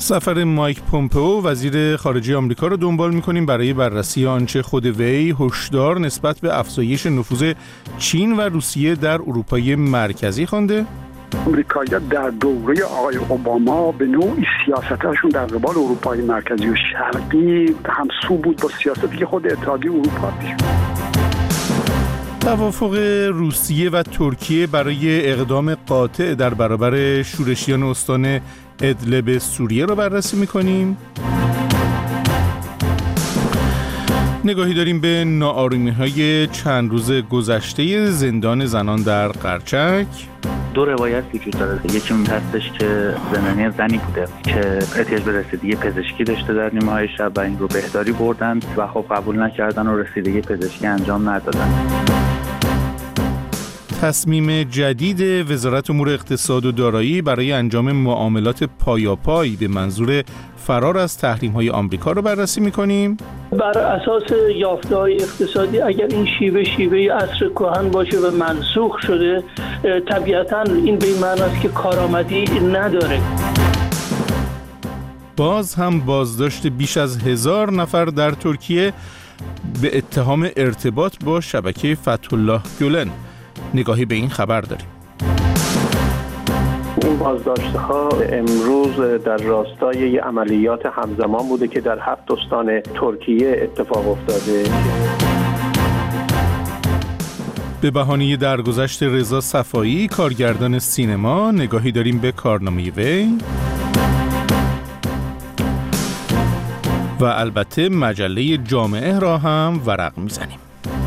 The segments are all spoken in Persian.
سفر مایک پومپئو وزیر خارجه آمریکا رو دنبال می‌کنیم برای بررسی آنچه خود وی هشدار نسبت به افزایش نفوذ چین و روسیه در اروپای مرکزی خوانده. آمریکایی‌ها در دوره آقای اوباما به نوعی سیاستشون در قبال اروپای مرکزی و شرقی همسو بود با سیاستی که خود اتحادیه اروپا پیش برد. توافق روسیه و ترکیه برای اقدام قاطع در برابر شورشیان استان ادلب سوریه را بررسی می‌کنیم. نگاهی داریم به ناآرامی‌های چند روز گذشته زندان زنان در قرچک. دو روایت وجود داره. یکی این هستش که زندانی زنی بوده که احتیاج به رسیدگی پزشکی داشته در نیمه‌های شب و این رو بهداری بردن و خب قبول نکردن و رسیدگی پزشکی انجام ندادن. تصمیم جدید وزارت امور اقتصاد و دارایی برای انجام معاملات پایاپای به منظور فرار از تحریم‌های آمریکا رو بررسی می‌کنیم. بر اساس یافته‌های اقتصادی اگر این شیوه عصر کهن باشه و منسوخ شده، طبیعتاً این به این معنی است که کارآمدی نداره. باز هم بازداشت بیش از 1000 نفر در ترکیه به اتهام ارتباط با شبکه فتح الله گولن. نگاهی به این خبر داریم. این بازداشت‌ها امروز در راستای عملیات همزمان بوده که در 7 استان ترکیه اتفاق افتاده. به بهانه درگذشت رضا صفایی کارگردان سینما نگاهی داریم به کارنامه وی و البته مجله جامعه را هم ورق میزنیم.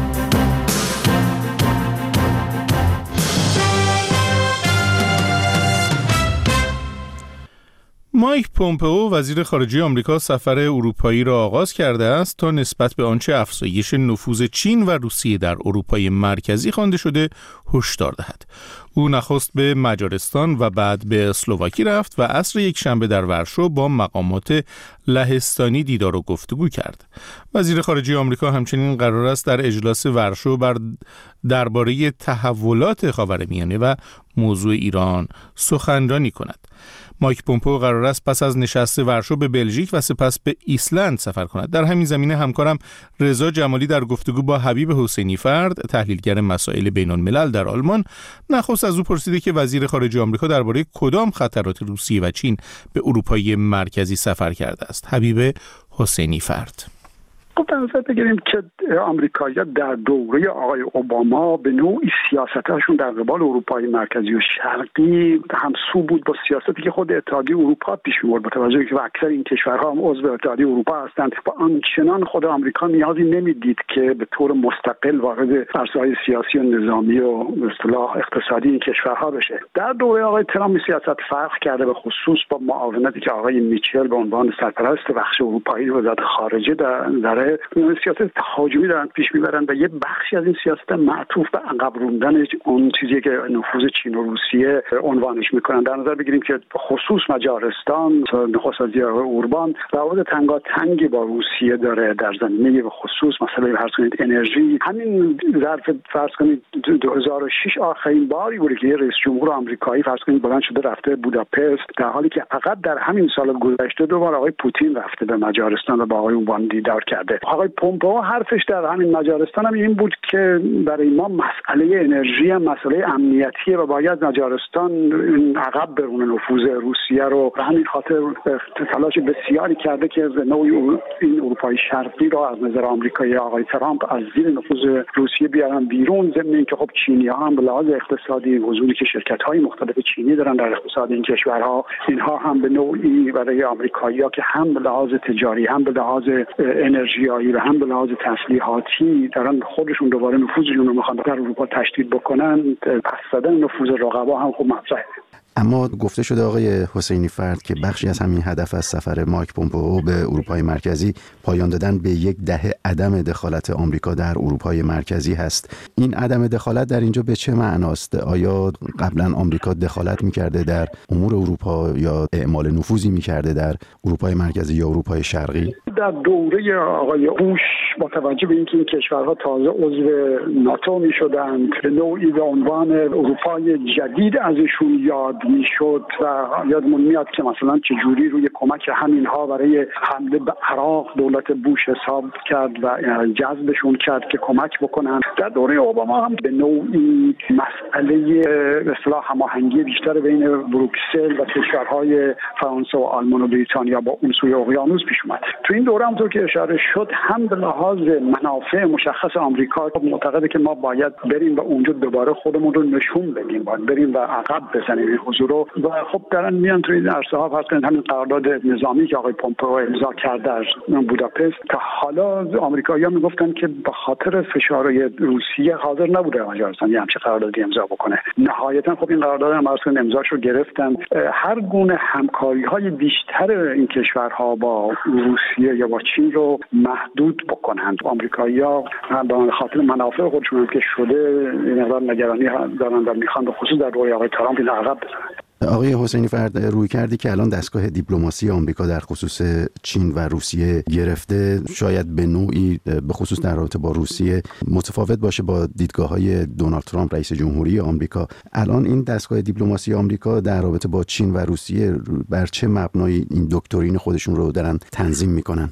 مایک پومپئو وزیر خارجه آمریکا سفر اروپایی را آغاز کرده است تا نسبت به آنچه افزایش نفوذ چین و روسیه در اروپای مرکزی خوانده شده هشدار دهد. او نخست به مجارستان و بعد به اسلواکی رفت و عصر یکشنبه در ورشو با مقامات لهستانی دیدار و گفتگو کرد. وزیر خارجه آمریکا همچنین قرار است در اجلاس ورشو درباره تحولات خاورمیانه و موضوع ایران سخنرانی کند. مایک پومپئو قرار است پس از نشست ورشو به بلژیک و سپس به ایسلند سفر کند. در همین زمینه همکارم رضا جمالی در گفتگو با حبیب حسینی فرد، تحلیلگر مسائل بین الملل در آلمان، نخست از او پرسیده که وزیر خارجه آمریکا درباره کدام خطرات روسیه و چین به اروپای مرکزی سفر کرده است. حبیب حسینی فرد: در نظر بگیریم که آمریکایی‌ها در دوره آقای اوباما به نوعی سیاستشون در قبال اروپای مرکزی و شرقی همسو بود با سیاستی که خود اتحادیه اروپا پیش می‌برد، با توجه که اکثر این کشورها هم عضو اتحادیه اروپا هستند و آنچنان خود آمریکا نیازی نمی‌دید که به طور مستقل وارد عرصه‌های سیاسی و نظامی و به اصطلاح اقتصادی این کشورها بشه. در دوره آقای ترامپ سیاست فرق کرده، به خصوص با معاونتی که آقای میچل به عنوان سرپرست بخش اروپایی وزارت خارجه در سیاست تهاجمی دارن پیش میبرن و یه بخشی از این سیاست معطوف به عقب روندن اون چیزی که نفوذ چین و روسیه عنوانش میکنن. در نظر بگیریم که خصوص مجارستان، نخست وزیر اوربان روابط تنگاتنگی با روسیه داره در زمینه به خصوص مسئله فرض کنید انرژی. همین ظرف فرض کنید 2006 آخرین باری بوده که رئیس جمهور آمریکایی فرض کنید بلند شده رفته بوداپست، در حالی که فقط در همین سال گذشته دو بار آقای پوتین رفته به مجارستان و با آقای اوبان دیدار کرده. آقای پومپئو حرفش در همین مجارستان هم این بود که برای ما مسئله انرژی هم مسئله امنیتیه و باید مجارستان عقب برونه نفوذ روسیه رو. به همین خاطر تلاش بسیاری کرده که نوعی این اروپای شرقی رو از نظر آمریکایی آقای ترامپ از زیر نفوذ روسیه بیارن بیرون، ضمن اینکه خب چینی‌ها هم به لحاظ اقتصادی حضوری که شرکت‌های مختلف چینی دارن در اقتصاد این کشورها، اینها هم به نوعی برای آمریکایی‌ها که هم به لحاظ تجاری هم به لحاظ انرژیایی و هم به لحاظ تسلیحاتی دارن خودشون دوباره نفوذشون رو میخوان در اروپا تشدید بکنن، پس زدن نفوذ رقبا هم خوب مطرحه. اما گفته شده آقای حسینی فرد که بخشی از همین هدف از سفر مایک پومپئو به اروپای مرکزی پایان دادن به یک دهه عدم دخالت آمریکا در اروپای مرکزی هست. این عدم دخالت در اینجا به چه معناست؟ آیا قبلا آمریکا دخالت می‌کرده در امور اروپا یا اعمال نفوذی می‌کرده در اروپای مرکزی یا اروپای شرقی؟ در دوره آقای بوش با توجه به اینکه این کشورها تازه عضو ناتو می‌شدند، به نوعی به عنوان اروپای جدید ازشون یاد میشد و یادمون میاد که مثلا چجوری روی کمک همینها برای حمله به عراق دولت بوش حساب کرد و جذبشون کرد که کمک بکنن. در دوره اوباما هم به نوعی مسئله به اصطلاح هماهنگی بیشتر بین بروکسل و کشورهای فرانسه و آلمان و بریتانیا با اون سوی اقیانوس پیش اومد. تو این دوره هم طور که اشاره شد هم به لحاظ منافع مشخص آمریکا معتقده که ما باید بریم و اونجا دوباره خودمون رو نشون بدیم، باید بریم و عقب بزنیم این حضور رو. و خب دارن میان توی این عرصه ها فرض همین قرارداد نظامی که آقای پومپئو امضا کرد در بوداپست، تا حالا آمریکایی‌ها میگفتن که به خاطر فشارهای روسیه حاضر نبوده مجارستان یه همچین قراردادی امضا بکنه. نهایتا خب این قرارداد هم اصلا امضاش رو گرفتن. هر گونه همکاری‌های بیشتر این کشورها با روسیه یا با چین رو محدود بکنند. آمریکایی‌ها به خاطر منافع خودشون که شده این مقدار نگرانی دارن و میخوان به خصوص در دوره آقای ترامپ این عقب بزنن. آقای حسینی فرد، روی کردی که الان دستگاه دیپلماسی آمریکا در خصوص چین و روسیه گرفته شاید به نوعی به خصوص در رابطه با روسیه متفاوت باشه با دیدگاه‌های دونالد ترامپ رئیس جمهوری آمریکا. الان این دستگاه دیپلماسی آمریکا در رابطه با چین و روسیه بر چه مبنایی این دکترین خودشون رو دارن تنظیم میکنن؟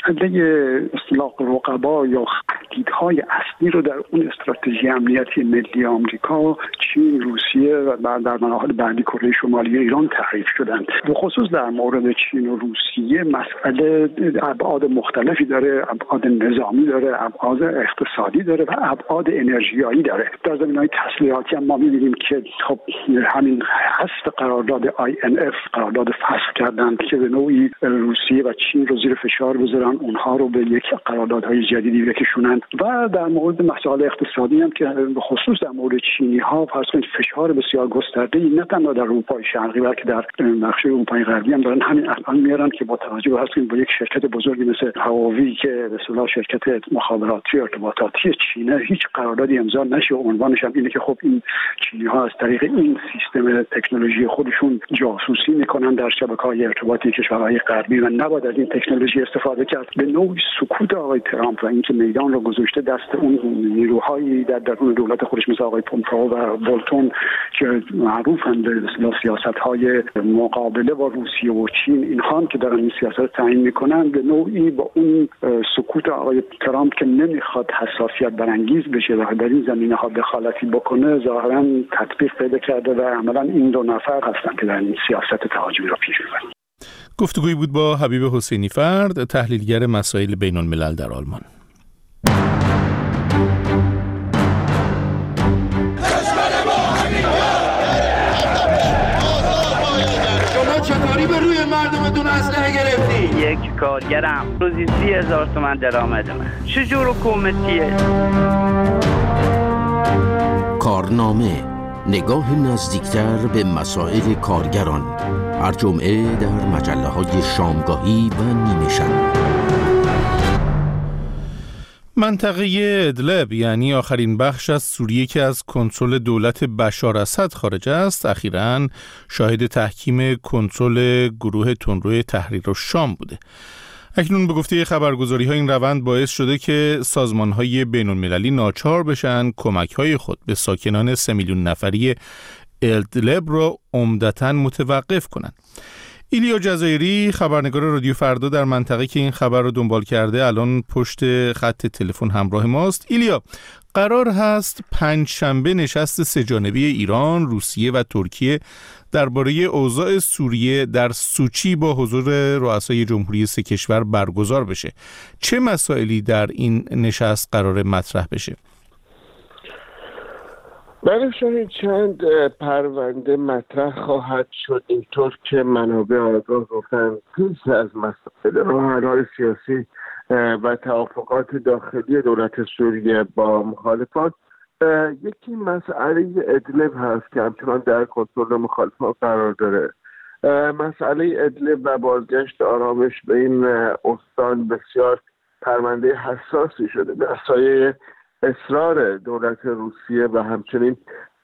مسئله اصطلاح رقبا یا تهدیدهای اصلی رو در اون استراتژی امنیتی ملی آمریکا چین، روسیه و در مراحل بعدی کره شمالی ایران تعریف شدند. به خصوص در مورد چین و روسیه مسئله ابعاد مختلفی داره، ابعاد نظامی داره، ابعاد اقتصادی داره و ابعاد انرژیایی داره. در زمینه‌های تسلیحاتی هم ما می‌بینیم که خب همین حذف قرارداد INF قرارداد فسخ کردند که به نوعی روسیه و چین رو زیر فشار بذارن، اونها رو به یک قراردادهای جدیدی بکشونن. و در مورد مسائل اقتصادی هم که به خصوص در مورد چینی‌ها فرض کنید فشار بسیار گسترده‌ای نه تنها در اروپای شرقی بلکه در بخش اروپای غربی هم دارن همین الان میارن که با توجه به هستیم با یک شرکت بزرگی مثل هواوی که به اصطلاح شرکت مخابراتی ارتباطاتی چینه هیچ قراردادی امضا نشه. عنوانش هم اینه که خب این چینی‌ها از طریق این سیستم تکنولوژی خودشون جاسوسی میکنن در شبکه‌های ارتباطی کشورهای غربی و نباید از این تکنولوژی استفاده کرد. به نوعی سکوت آقای ترامپ و اینکه میدان رو گذاشته دست اون نیروهایی در درون دولت خودش مثل آقای پومپئو و بولتون که معروفند به سیاست‌های مقابله با روسیه و چین، اینها هم که دارن این سیاست تعیین میکنن به نوعی با اون سکوت آقای ترامپ که نمیخواد حساسیت برانگیز بشه و در این زمینه‌ها دخالتی بکنه ظاهراً تطبیق پیدا کرده و عملاً این دو نفر هستن که در این سیاست تهاجمی رو پیش میبرن. گفتگویی بود با حبیب حسینی فرد، تحلیلگر مسائل بین‌الملل در آلمان. چطوری به روی مردمتون اسلحه گرفتی؟ یک کارگرم روزی 30,000 تومان درآمدمه. چجور حکومتیه؟ کارنامه، نگاه نزدیکتر به مسائل کارگران، هر جمعه در مجله‌های شامگاهی و نیمه شب. منطقه ادلب یعنی آخرین بخش از سوریه که از کنترل دولت بشار اسد خارج است، اخیراً شاهد تحکیم کنترل گروه تندرو تحریر الشام بوده. اکنون به گفته خبرگزاری‌ها این روند باعث شده که سازمان‌های بین‌المللی ناچار بشن کمک‌های خود به ساکنان 3 میلیون نفری ادلب را عمدتاً متوقف کنند. ایلیا جزایری خبرنگار رادیو فردا در منطقه که این خبر رو دنبال کرده الان پشت خط تلفن همراه ماست. ایلیا، قرار هست پنجشنبه نشست سه‌جانبه ایران، روسیه و ترکیه درباره اوضاع سوریه در سوچی با حضور رؤسای جمهوری 3 کشور برگزار بشه. چه مسائلی در این نشست قرار مطرح بشه؟ برای چند پرونده مطرح خواهد شد، اینطور که منابع آگاه گفتن پیش از مسائل راه‌حل‌های سیاسی و توافقات داخلی دولت سوریه با مخالفان. یکی مسئله ادلب هست که همچنان در کنترل مخالفان قرار داره. مسئله ادلب و بازگشت آرامش به این استان بسیار پرونده حساسی شده به سایه اصرار دولت روسیه و همچنین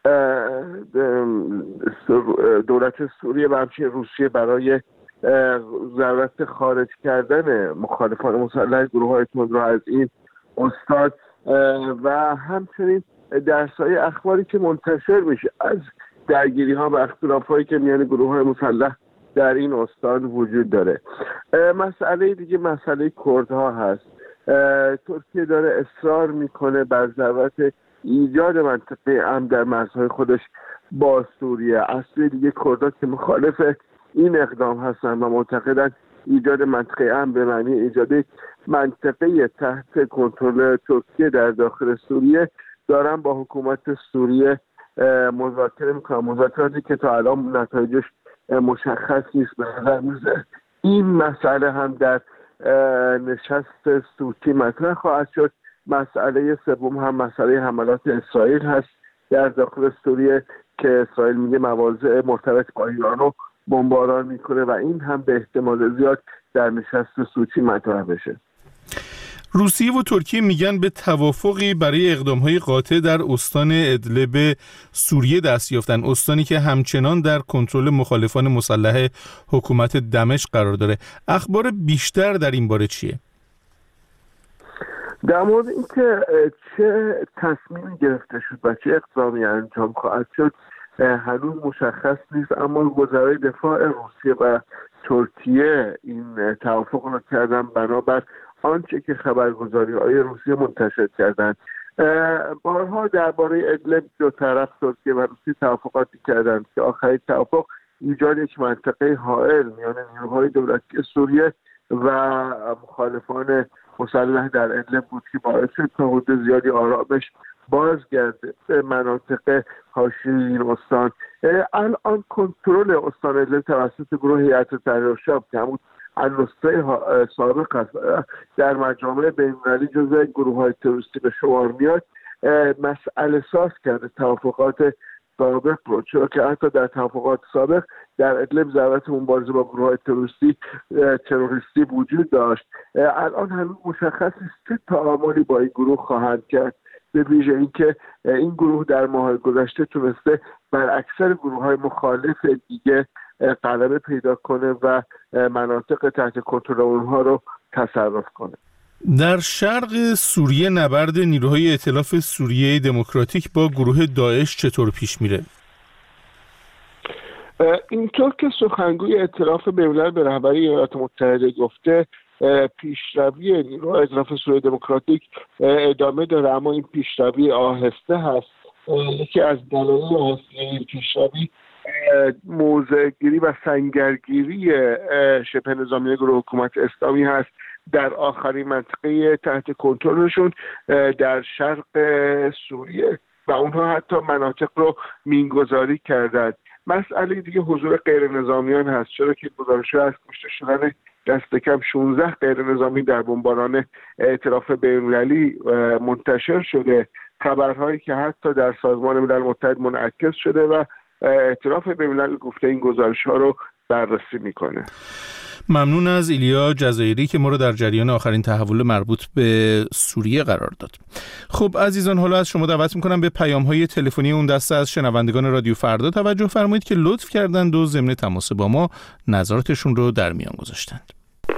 دولت سوریه و همچنین روسیه برای ضرورت خارج کردن مخالفان مسلح گروه‌های تندرو از این استان و همچنین در سایه اخباری که منتشر میشه از درگیری ها و اختلاف هایی که میان گروه های مسلح در این استان وجود داره. مسئله دیگه مسئله کردها هست. ترکیه داره اصرار میکنه بر ضرورت ایجاد منطقه امن در مرزهای خودش با سوریه. از سوی دیگه کردها که مخالف این اقدام هستن و معتقدن ایجاد منطقه امن به معنی ایجاد منطقه تحت کنترل ترکیه در داخل سوریه دارن با حکومت سوریه مذاکره میکنن. مذاکراتی که تا الان نتایجش مشخص نیست. به نظر میاد این مسئله هم در نشست صوتی مطرح خواهد شد. مسئله سوم هم مسئله حملات اسرائیل هست در داخل سوریه که اسرائیل میگه مواضع مرتبط با ایران رو بمباران میکنه و این هم به احتمال زیاد در نشست صوتی مطرح بشه. روسیه و ترکیه میگن به توافقی برای اقدام‌های قاطع در استان ادلب سوریه دست یافتن، استانی که همچنان در کنترل مخالفان مسلح حکومت دمشق قرار داره. اخبار بیشتر در این باره چیه؟ در مورد اینکه چه تصمیمی گرفته شد و چه اقدامی انجام خواهد شد هنوز مشخص نیست، اما وزرای دفاع روسیه و ترکیه این توافق را کردن بنابر آنچه که خبرگزاری‌های روسیه منتشر کردند. بارها درباره ادلب دو طرف ترکیه و روسیه توافقاتی کردند که آخرین توافق ایجاد یک منطقه حائل میان نیروهای دولتی سوریه و مخالفان مسلح در ادلب بود که باعث شد تا حد زیادی آرامش بازگرده به مناطق حاشیه این استان. الان کنترل استان ادلب توسط گروه هیئت تحریر الشام که همون النصره سابق است در مجامع بین‌المللی جزو گروه‌های تروریستی به شمار میاد، مسئله ساز کرده توافقات سابق رو، چرا که حتی در توافقات سابق در ادلب ضرورت مبارزه با گروه‌های تروریستی وجود داشت. الان هنوز مشخص نیست چه تعاملی با این گروه خواهند کرد، به ویژه اینکه این گروه در ماه‌های گذشته تونسته بر اکثر گروه‌های مخالف دیگه غلبه پیدا کنه و مناطق تحت کنترل اونها رو تصرف کنه. در شرق سوریه نبرد نیروهای ائتلاف سوریه دموکراتیک با گروه داعش چطور پیش میره؟ اینطور که سخنگوی ائتلاف بین‌الملل به رهبری ایالات متحده گفته پیشروی نیروهای ائتلاف سوریه دموکراتیک ادامه داره، اما این پیشروی آهسته هست. یکی از دلایل آهسته این پیشروی موضع‌گیری و سنگرگیری شبه نظامی گروه حکومت اسلامی هست در آخرین منطقه تحت کنترلشون در شرق سوریه و اونها حتی مناطق رو مینگذاری کردند. مسئله دیگه حضور غیر نظامیان هست، چرا که گزارش‌ها از کشته شدن دست کم 16 غیر نظامی در بمباران ائتلاف بین‌المللی منتشر شده، خبرهایی که حتی در سازمان ملل متحد منعکس شده و ائتلاف بین‌الملل گفته این گزارش‌ها رو بررسی میکنه. ممنون از ایلیا جزایری که ما رو در جریان آخرین تحول مربوط به سوریه قرار داد. خب عزیزان، حالا از شما دعوت میکنم به پیام‌های تلفنی اون دسته از شنوندگان رادیو فردا توجه فرمایید که لطف کردند و ضمن تماس با ما نظراتشون رو در میان گذاشتند.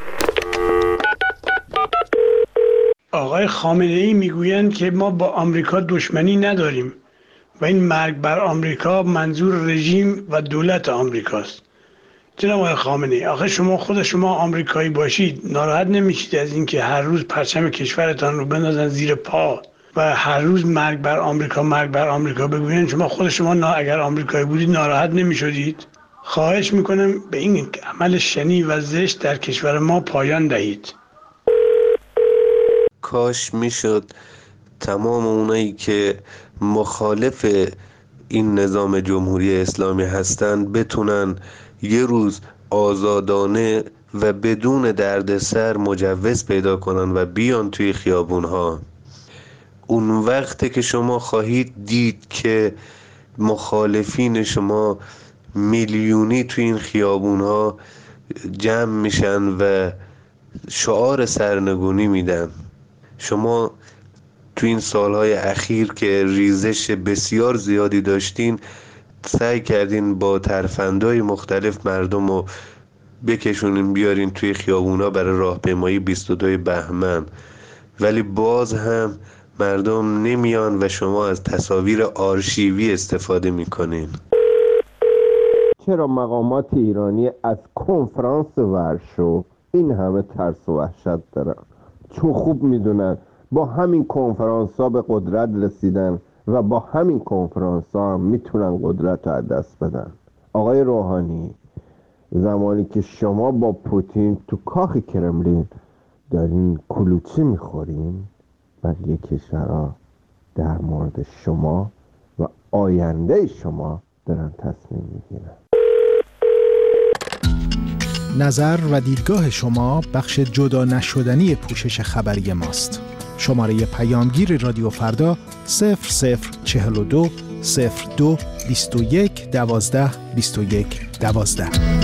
آقای خامنه‌ای میگویند که ما با آمریکا دشمنی نداریم و این مرگ بر آمریکا منظور رژیم و دولت آمریکاست. جناب آقای خامنه‌ای، آخه شما آمریکایی باشید ناراحت نمیشید از اینکه هر روز پرچم کشورتان رو بندازن زیر پا و هر روز مرگ بر آمریکا بگوین؟ شما اگر آمریکایی بودید ناراحت نمیشدید؟ خواهش میکنم به این عمل شنیع و زشت در کشور ما پایان دهید. کاش میشد تمام اونایی که مخالف این نظام جمهوری اسلامی هستند بتونن یه روز آزادانه و بدون دردسر مجوز پیدا کنن و بیان توی خیابونها. اون وقته که شما خواهید دید که مخالفین شما میلیونی توی این خیابونها جمع میشن و شعار سرنگونی میدن. شما تو این سالهای اخیر که ریزش بسیار زیادی داشتین سعی کردین با ترفندهای مختلف مردم رو بکشونین بیارین توی خیابونا برای راهپیمایی 22 بهمن، ولی باز هم مردم نمیان و شما از تصاویر آرشیوی استفاده میکنین. چرا مقامات ایرانی از کنفرانس ورشو این همه ترس و وحشت دارن؟ چون خوب میدونن با همین کنفرانس ها به قدرت رسیدن و با همین کنفرانس ها هم میتونن قدرت رو از دست بدن. آقای روحانی، زمانی که شما با پوتین تو کاخ کرملین دارین کلوچه میخورین، بقیه کشورها در مورد شما و آینده شما دارن تصمیم میگیرن. نظر و دیدگاه شما بخش جدا نشدنی پوشش خبری ماست. شماره پیامگیر رادیو فردا 0042 02 21 12 21 12.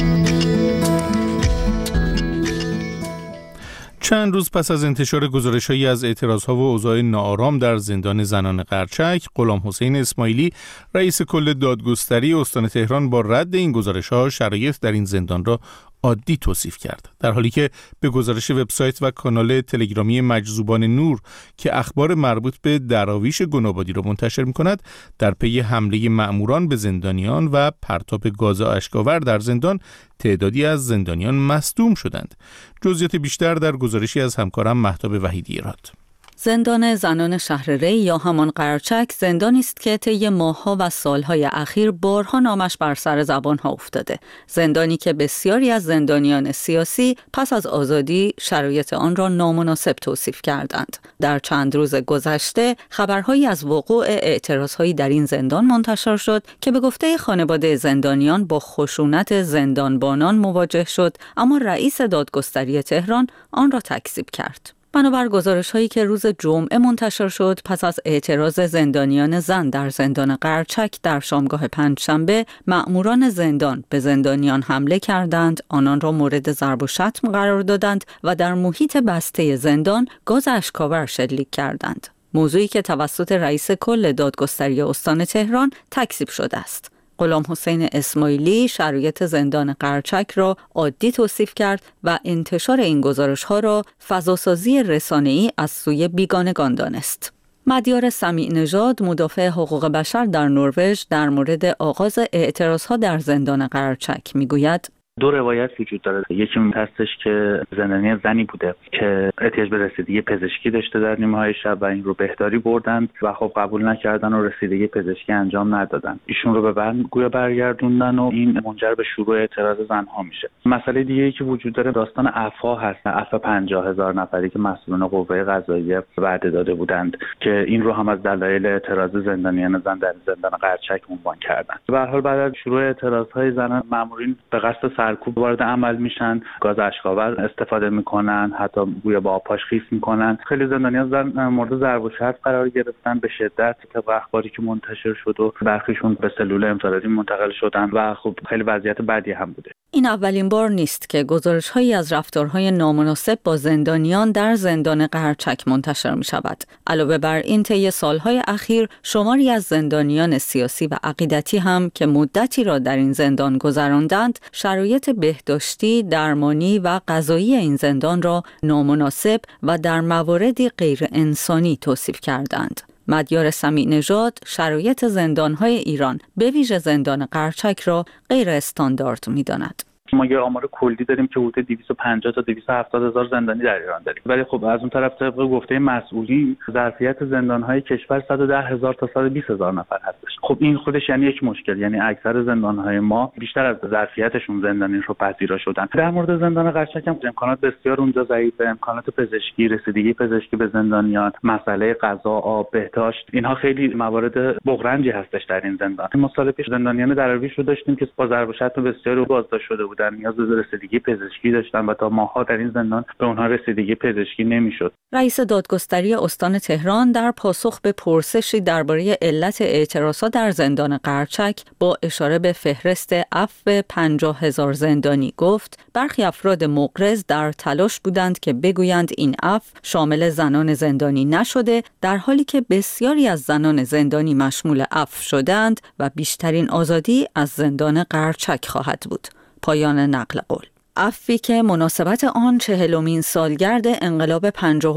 چند روز پس از انتشار گزارش‌هایی از اعتراض‌ها و اوضاع ناآرام در زندان زنان قرچک، غلامحسین اسماعیلی، رئیس کل دادگستری استان تهران، با رد این گزارش‌ها شرایط در این زندان را عادی توصیف کرد، در حالی که به گزارش وبسایت و کانال تلگرامی مجذوبان نور که اخبار مربوط به دراویش گنابادی را منتشر می‌کند، در پی حمله مأموران به زندانیان و پرتاب گاز اشک‌آور در زندان، تعدادی از زندانیان مصدوم شدند. جزئیات بیشتر در گزارشی از همکارم مهتاب وحیدی راد. زندان زنان شهر ری یا همان قرچک زندانی است که طی ماه‌ها و سال‌های اخیر بارها نامش بر سر زبان‌ها افتاده. زندانی که بسیاری از زندانیان سیاسی پس از آزادی شرایط آن را نامناسب توصیف کردند. در چند روز گذشته خبرهایی از وقوع اعتراضهایی در این زندان منتشر شد که به گفته خانواده زندانیان با خشونت زندانبانان مواجه شد، اما رئیس دادگستری تهران آن را تکذیب کرد. بنابر گزارش‌هایی که روز جمعه منتشر شد، پس از اعتراض زندانیان زن در زندان قرچک در شامگاه پنجشنبه، مأموران زندان به زندانیان حمله کردند، آنان را مورد ضرب و شتم قرار دادند و در محیط بسته زندان گاز اشک‌آور شلیک کردند. موضوعی که توسط رئیس کل دادگستری استان تهران تکذیب شده است. غلامحسین اسماعیلی شرایط زندان قرچک را عادی توصیف کرد و انتشار این گزارش‌ها را فضاسازی رسانه‌ای از سوی بیگانگان دانست. مدیار سمیع نژاد، مدافع حقوق بشر در نروژ، در مورد آغاز اعتراض‌ها در زندان قرچک می‌گوید: دو روایت وجود داره. یکی هستش که زندانی زنی بوده که احتیاج به رسیدگی پزشکی داشته در نیمه‌های شب و این رو بهداری بردند و خب قبول نکردن و رسیدگی پزشکی انجام ندادن. ایشون رو به بنگویا برگردوندن و این منجر به شروع اعتراض زنها میشه. مسئله دیگه‌ای که وجود داره داستان عفا هست، عفا 50,000 نفری که مسئولان قوه قضاییه وعده داده بودند که این رو هم از دلایل اعتراض زندانیان زن در زندان قرچک عنوان کردن. به هر حال بعد از شروع اعتراض‌های زنان، مامورین به قصد سرکوب وارد عمل میشن، گاز اشک‌آور استفاده میکنن، حتی گویا با آب خیس میکنن. خیلی زندانیان زن مورد ضرب و شتم قرار گرفتن به شدت، طبق اخباری که منتشر شد و برخیشون به سلول انفرادی منتقل شدن و خب خیلی وضعیت بدی هم بوده. این اولین بار نیست که گزارش‌هایی از رفتارهای نامناسب با زندانیان در زندان قرچک منتشر می‌شود. علاوه بر این، طی سال‌های اخیر شماری از زندانیان سیاسی و عقیدتی هم که مدتی را در این زندان گذراندند، شرایط بهداشتی، درمانی و غذایی این زندان را نامناسب و در مواردی غیر انسانی توصیف کردند. مدیار سمیع نژاد شرایط زندان‌های ایران به ویژه زندان قرچک را غیر استاندارد می‌داند. ما یه آمار کلی داریم که حدود 250 تا 270 هزار زندانی در ایران داریم، ولی خب از اون طرف طبق گفته مسئولین ظرفیت زندان‌های کشور 110 هزار تا 120 هزار نفر هستش. خب این خودش یعنی یک مشکل، یعنی اکثر زندان‌های ما بیشتر از ظرفیتشون زندانی رو پذیرا شدن. در مورد زندان قرچک هم امکانات بسیار اونجا ضعیفه، امکانات پزشکی، رسیدگی پزشکی به زندانیان، مسئله غذا، آب، بهداشت، اینها خیلی موارد بغرنجی هستش در این زندان. ما سال پیش زندانیان دراویش رو داشتیم که با ضرب و شتم بسیار بازداشت شده بودن، نیاز به رسیدگی پزشکی داشتن و تا ماه‌ها در این زندان به اونها رسیدگی پزشکی نمی‌شد. رئیس دادگستری استان تهران در پاسخ به پرسشی درباره علت اعتراضات در زندان قرچک با اشاره به فهرست عفو 50,000 زندانی گفت: برخی افراد مغرض در تلاش بودند که بگویند این عفو شامل زنان زندانی نشده، در حالی که بسیاری از زنان زندانی مشمول عفو شدند و بیشترین آزادی از زندان قرچک خواهد بود. پایان نقل قول. عفوی که مناسبت آن 40مین سالگرد انقلاب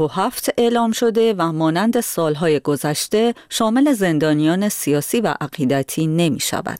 57 اعلام شده و مانند سالهای گذشته شامل زندانیان سیاسی و عقیدتی نمی شود.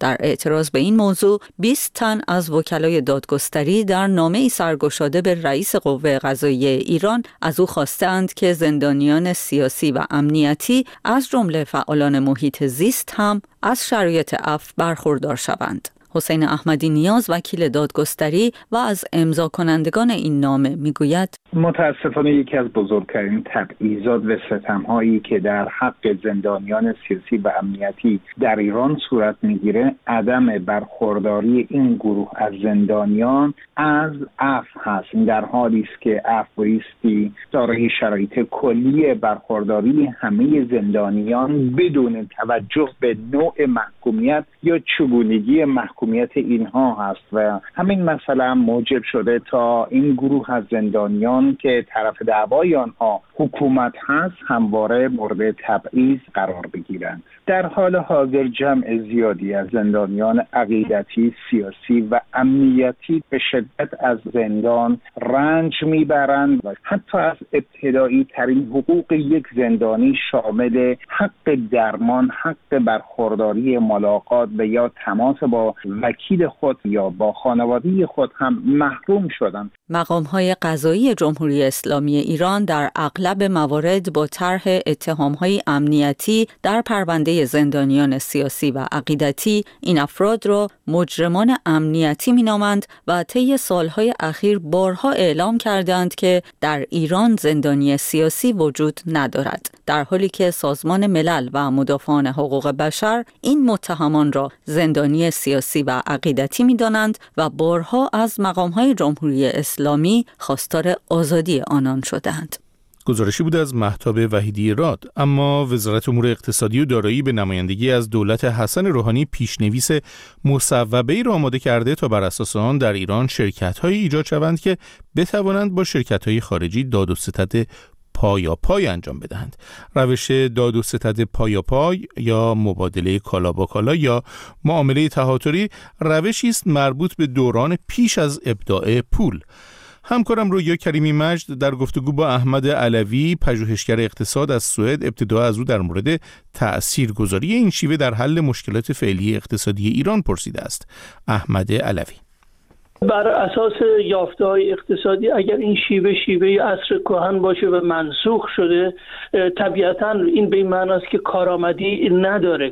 در اعتراض به این موضوع 20 تن از وکلای دادگستری در نامه‌ای سرگشاده به رئیس قوه قضاییه ایران از او خواستند که زندانیان سیاسی و امنیتی از جمله فعالان محیط زیست هم از شرایط عفو برخوردار شوند. حسین احمدی نیاز وکیل دادگستری و از امضا کنندگان این نامه میگوید متاسفانه یکی از بزرگترین تبعیضات و ستم‌هایی که در حق زندانیان سیاسی و امنیتی در ایران صورت میگیره عدم برخورداری این گروه از زندانیان از عفو هست. این در حالی است که عفو بایستی دارای شرایط کلی برخورداری همه زندانیان بدون توجه به نوع محکومیت یا چگونگی محکومیت اینها هست و همین مسئله موجب شده تا این گروه از زندانیان که طرف دعوای آنها حکومت هست همواره مورد تبعیض قرار بگیرند. در حال حاضر جمع زیادی از زندانیان عقیدتی، سیاسی و امنیتی به شدت از زندان رنج میبرند و حتی از ابتدایی ترین حقوق یک زندانی شامل حق درمان، حق برخورداری ملاقات و یا تماس با وکیل خود یا با خانواده خود هم محروم شدند. مقام‌های قضایی جمهوری اسلامی ایران در اغلب موارد با طرح اتهام‌های امنیتی در پرونده زندانیان سیاسی و عقیدتی این افراد را مجرمان امنیتی می‌نامند و طی سالهای اخیر بارها اعلام کردند که در ایران زندانی سیاسی وجود ندارد، در حالی که سازمان ملل و مدافعان حقوق بشر این متهمان را زندانی سیاسی و عقیدتی می‌دانند و بارها از مقام‌های جمهوری اسلامی خواستار آزادی آنان شدند. گزارشی بود از مهتاب وحیدی راد. اما وزارت امور اقتصادی و دارایی به نمایندگی از دولت حسن روحانی پیشنویس مصوبه‌ای را آماده کرده تا بر اساس آن در ایران شرکت‌هایی ایجاد شوند که بتوانند با شرکت‌های خارجی داد و ستد پایاپای انجام بدهند. روش داد و ستد پایاپای یا مبادله کالا با کالا یا معامله تهاتری روشی است مربوط به دوران پیش از ابداع پول. همکارم رویا کریمی مجد در گفتگو با احمد علوی پژوهشگر اقتصاد از سوئد ابتدا از او در مورد تأثیرگذاری این شیوه در حل مشکلات فعلی اقتصادی ایران پرسیده است. احمد علوی: بر اساس یافته‌های اقتصادی اگر این شیوه عصر کهن باشه و منسوخ شده، طبیعتاً این به این معناست که کارآمدی نداره.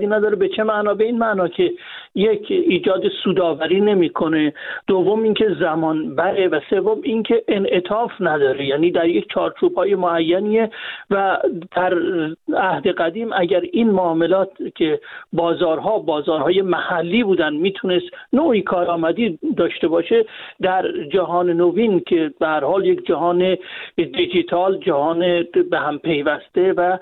به چه معنا؟ به این معنا که یک، ایجاد سودآوری نمیکنه، دوم اینکه زمان بره و سوم اینکه انعطاف نداره، یعنی در یک چارچوب‌های معینیه و در عهد قدیم اگر این معاملات که بازارهای محلی بودن میتونست نوعی کارآمدی داشته باشه، در جهان نوین که به هر حال یک جهان دیجیتال، جهان به هم پیوسته و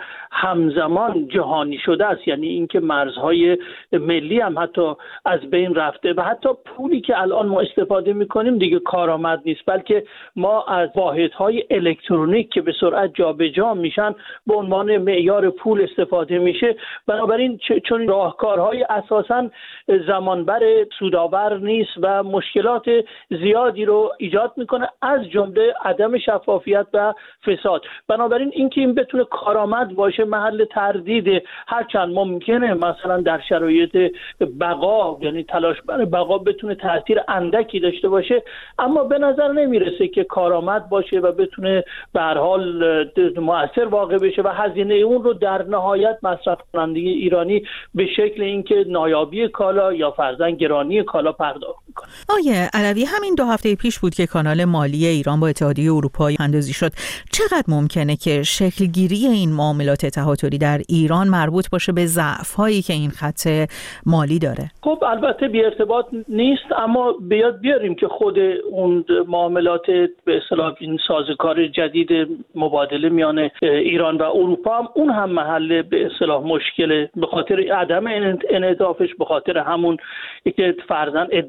همزمان جهانی شده است، یعنی اینکه مرزهای ملی هم حتی از بین رفته و حتی پولی که الان ما استفاده میکنیم دیگه کارآمد نیست، بلکه ما از واحدهای الکترونیک که به سرعت جابجا میشن به عنوان معیار پول استفاده میشه. بنابراین چون راهکارهای اساساً زمانبر، سودآور نیست و مشکلات زیادی رو ایجاد میکنه، از جمله عدم شفافیت و فساد. بنابراین اینکه این بتونه کارآمد باشه محل تردید، هرچند ممکنه مثلا در شرایط بقا، یعنی تلاش برای بقا، بتونه تاثیر اندکی داشته باشه، اما به نظر نمیرسه که کارآمد باشه و بتونه به هر حال مؤثر واقع بشه و هزینه اون رو در نهایت مصرف کننده ایرانی به شکل اینکه نایابی کالا یا فرضاً گرانی کالا پرداخت میکنه. آیه علوی، همین 2 هفته پیش بود که کانال مالی ایران با اتحادیه اروپا اندازی شد. چقدر ممکنه که شکلگیری این معاملات تهاتری در ایران مربوط باشه به ضعف‌هایی که این خط مالی داره؟ خب البته بی ارتباط نیست، اما بیاد بیاریم که خود اون معاملات به اصطلاح این سازوکار جدید مبادله میان ایران و اروپا اون هم محل به اصطلاح مشکله، به خاطر عدم انعطافش، به خاطر همون که فرضاً عده زیاد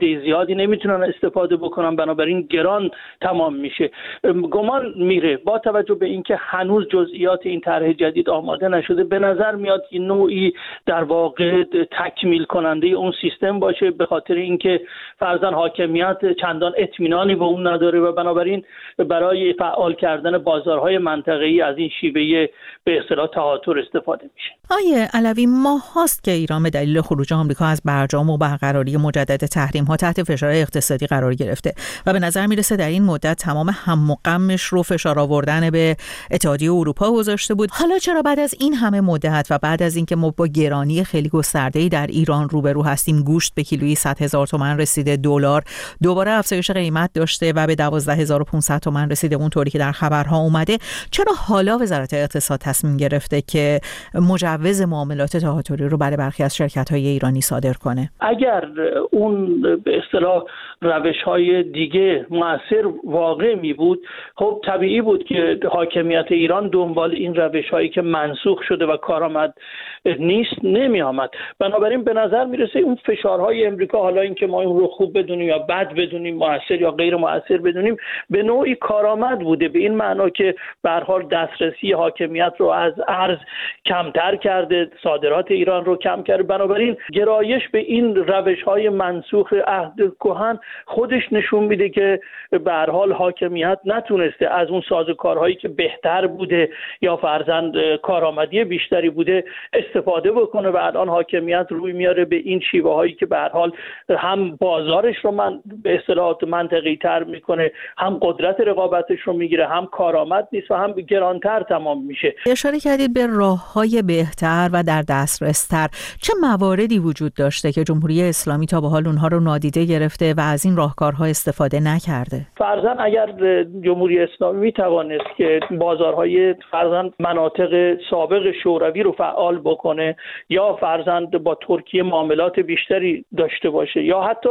اقتصادی نمیتونن استفاده بکنن، بنابراین گران تمام میشه. گمان میره با توجه به اینکه هنوز جزئیات این طرح جدید آماده نشده، به نظر میاد این نوعی در واقع تکمیل کننده اون سیستم باشه، به خاطر اینکه فرضاً حاکمیت چندان اطمینانی به اون نداره و بنابراین برای فعال کردن بازارهای منطقه‌ای از این شیوه به اصطلاح تهاتر استفاده میشه. آیه علوی، ماهاست که ایران به دلیل خروج آمریکا از برجام و برقراری مجدد تحریم‌ها تحت فشار اقتصادی قرار گرفته و به نظر میرسه در این مدت تمام هم و غمش رو فشار آوردن به اتحادیه اروپا گذاشته بود. حالا چرا بعد از این همه مدت و بعد از اینکه ما با گرانی خیلی گسترده‌ای در ایران روبرو هستیم، گوشت به کیلویی 100,000 تومان رسیده، دلار دوباره افزایش قیمت داشته و به 12,500 تومان رسیده اونطوری که در خبرها اومده، چرا حالا وزارت اقتصاد تصمیم گرفته که مجوز معاملات تهاتری رو برای برخی از شرکت‌های ایرانی صادر کنه؟ اگر اون به اصطلاح روش‌های دیگه مؤثر واقع می بود، خب طبیعی بود که حاکمیت ایران دنبال این روش‌هایی که منسوخ شده و کارآمد نیست نمی آمد. بنابراین به نظر میرسه اون فشارهای امریکا، حالا اینکه ما اون رو خوب بدونیم یا بد بدونیم، مؤثر یا غیر مؤثر بدونیم، به نوعی کارآمد بوده، به این معنا که به هر حال دسترسی حاکمیت رو از ارز کمتر کرده، صادرات ایران رو کم کرده. بنابراین گرایش به این روش‌های منسوخ عهد کهن خودش نشون میده که به هر حال حاکمیت نتونسته از اون سازوکارهایی که بهتر بوده یا فرضاً کارآمدی بیشتری بوده استفاده بکنه و الان حاکمیت روی میاره به این شیوه هایی که به هر حال هم بازارش رو به اصطلاح منطقی تر میکنه، هم قدرت رقابتش رو میگیره، هم کارآمد نیست و هم گرانتر تمام میشه. اشاره کردید به راههای بهتر و در دسترس تر. چه مواردی وجود داشته که جمهوری اسلامی تا به حال اونها رو نادیده گرفته و از این راهکارها استفاده نکرده؟ فرضاً اگر جمهوری اسلامی میتوانست که بازارهای فرضاً مناطق سابق شوروی رو فعال بکنه یا فرضاً با ترکیه معاملات بیشتری داشته باشه یا حتی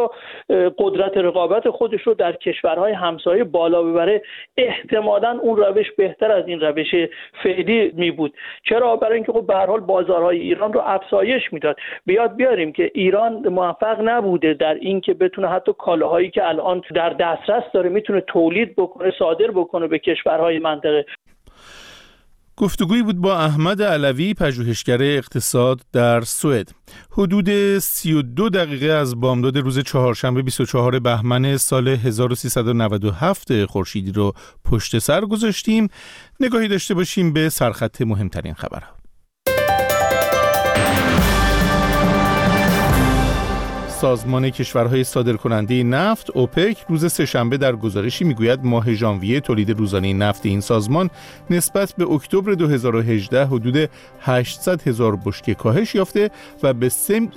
قدرت رقابت خودش رو در کشورهای همسایه بالا ببره، احتمالاً اون روش بهتر از این روش فعلی می بود. چرا؟ برای اینکه خب به هر حال بازارهای ایران رو افزایش میداد. بیاریم که ایران موفق نبوده در این که بتونه حتی کالاهایی که الان در دسترس داره میتونه تولید بکنه، صادر بکنه به کشورهای منطقه. گفتگویی بود با احمد علوی، پژوهشگر اقتصاد در سوئد. حدود 32 دقیقه از بامداد روز چهارشنبه 24 بهمن سال 1397 خورشیدی رو پشت سر گذاشتیم. نگاهی داشته باشیم به سرخط مهمترین خبرها. سازمان کشورهای صادرکننده نفت اوپک روز سه‌شنبه در گزارشی میگوید ماه ژانویه تولید روزانه نفت این سازمان نسبت به اکتبر 2018 حدود 800,000 بشکه کاهش یافته و به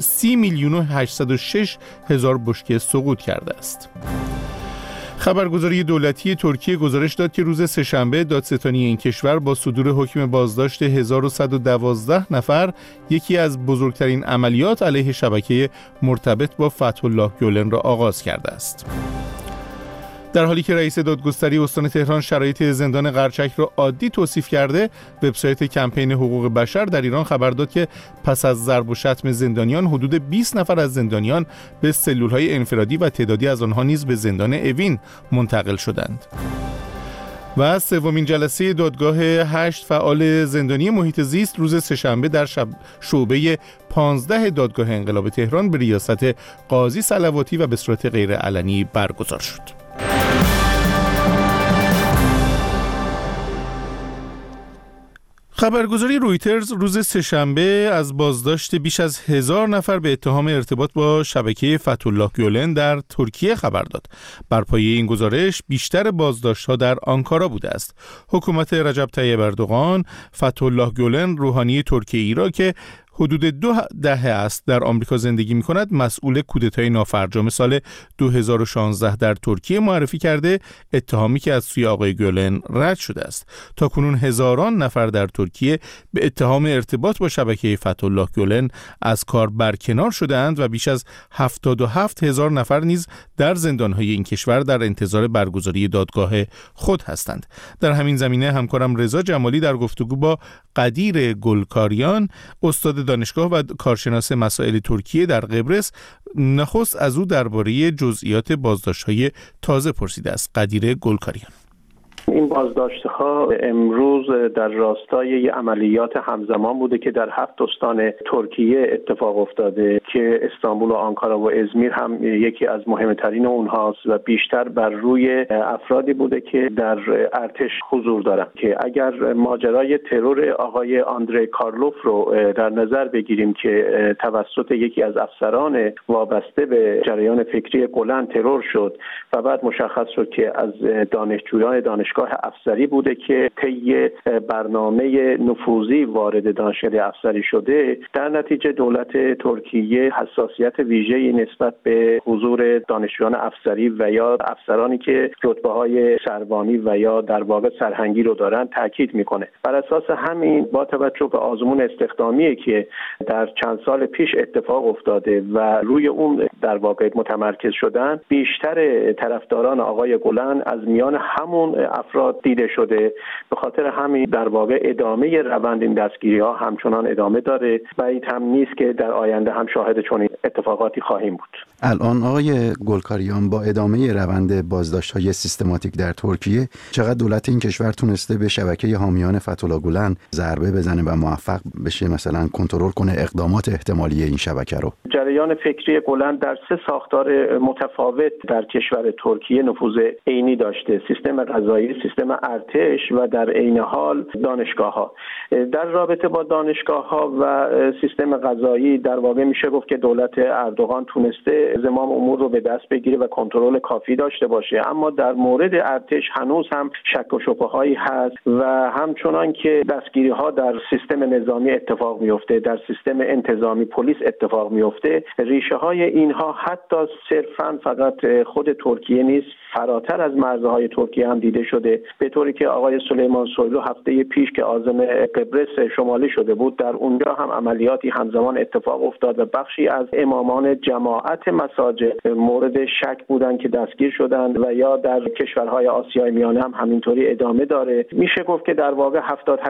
30,806,000 بشکه سقوط کرده است. خبرگزاری دولتی ترکیه گزارش داد که روز سه‌شنبه دادستانی این کشور با صدور حکم بازداشت 1112 نفر یکی از بزرگترین عملیات علیه شبکه مرتبط با فتح الله گولن را آغاز کرده است. در حالی که رئیس دادگستری استان تهران شرایط زندان قرچک را عادی توصیف کرده، وبسایت کمپین حقوق بشر در ایران خبر داد که پس از ضرب و شتم زندانیان حدود 20 نفر از زندانیان به سلول‌های انفرادی و تعدادی از آنها نیز به زندان اوین منتقل شدند. و سومین جلسه دادگاه 8 فعال زندانی محیط زیست روز سه‌شنبه در شعبه 15 دادگاه انقلاب تهران به ریاست قاضی صلواتی و به صورت غیر علنی برگزار شد. خبرگزاری رویترز روز سه‌شنبه از بازداشت بیش از 1000 نفر به اتهام ارتباط با شبکه فتح الله گولن در ترکیه خبر داد. بر پایه این گزارش بیشتر بازداشت‌ها در آنکارا بوده است. حکومت رجب طیب اردوغان فتح الله گولن روحانی ترکیه‌ای را که حدود 2 دهه است در آمریکا زندگی می‌کند مسئول کودتای نافرجام سال 2016 در ترکیه معرفی کرده، اتهامی که از سوی آقای گولن رد شده است. تاکنون هزاران نفر در ترکیه به اتهام ارتباط با شبکه فتح الله گولن از کار برکنار شده‌اند و بیش از 77,000 نفر نیز در زندان‌های این کشور در انتظار برگزاری دادگاه خود هستند. در همین زمینه همکارم رضا جمالی در گفتگو با قدیر گلکاریان، استاد دانشگاه و کارشناس مسائل ترکیه در قبرس، نخست از او درباره جزئیات بازداشت‌های تازه پرسیده است. قدیر گلکاریان: این بازداشت‌ها امروز در راستای عملیات همزمان بوده که در 7 استان ترکیه اتفاق افتاده که استانبول و آنکارا و ازمیر هم یکی از مهمترین اونهاست و بیشتر بر روی افرادی بوده که در ارتش حضور دارن که اگر ماجرای ترور آقای آندری کارلوف رو در نظر بگیریم که توسط یکی از افسران وابسته به جریان فکری گلن ترور شد و بعد مشخص شد که از دانشجویان دانشگاه افسری بوده که طی برنامه نفوذی وارد دانشکده افسری شده، در نتیجه دولت ترکیه حساسیت ویژه‌ای نسبت به حضور دانشجویان افسری و یا افسرانی که رتبه‌های سروانی و یا در واقع سرهنگی رو دارن تاکید میکنه. بر اساس همین با توجه به آزمون استخدامی که در چند سال پیش اتفاق افتاده و روی اون در واقع متمرکز شدن، بیشتر طرفداران آقای گلن از میان همون افراد دیده شده. به خاطر همین در واقع ادامه روند این دستگیری‌ها همچنان ادامه داره. بعید هم نیست که در آینده هم شاهد چنین اتفاقاتی خواهیم بود. الان آقای گلکاریان، با ادامه روند بازداشت‌های سیستماتیک در ترکیه، چقدر دولت این کشور تونسته به شبکه حامیان فتح‌الله گلن ضربه بزنه و موفق بشه مثلا کنترل کنه اقدامات احتمالی این شبکه رو؟ جریان فکری گلن در 3 ساختار متفاوت در کشور ترکیه نفوذ عینی داشته: سیستم قضایی، سیستم ارتش و در عین حال دانشگاه‌ها. در رابطه با دانشگاه‌ها و سیستم قضایی در واقع میشه گفت که دولت اردوغان تونسته زمام امور رو به دست بگیره و کنترل کافی داشته باشه، اما در مورد ارتش هنوز هم شک و شبهه‌هایی هست و همچنان که دستگیری‌ها در سیستم نظامی اتفاق میفته، در سیستم انتظامی پلیس اتفاق میفته، ریشه‌های اینها حتی صرفاً فقط خود ترکیه نیست، فراتر از مرزهای ترکیه هم دیده شده، به طوری که آقای سلیمان سویلو هفته پیش که عازم قبرس شمالی شده بود، در اونجا هم عملیاتی همزمان اتفاق افتاد و بخشی از امامان جماعت مساجد مورد شک بودن که دستگیر شدند و یا در کشورهای آسیای میانه هم همینطوری ادامه داره. میشه گفت که در واقع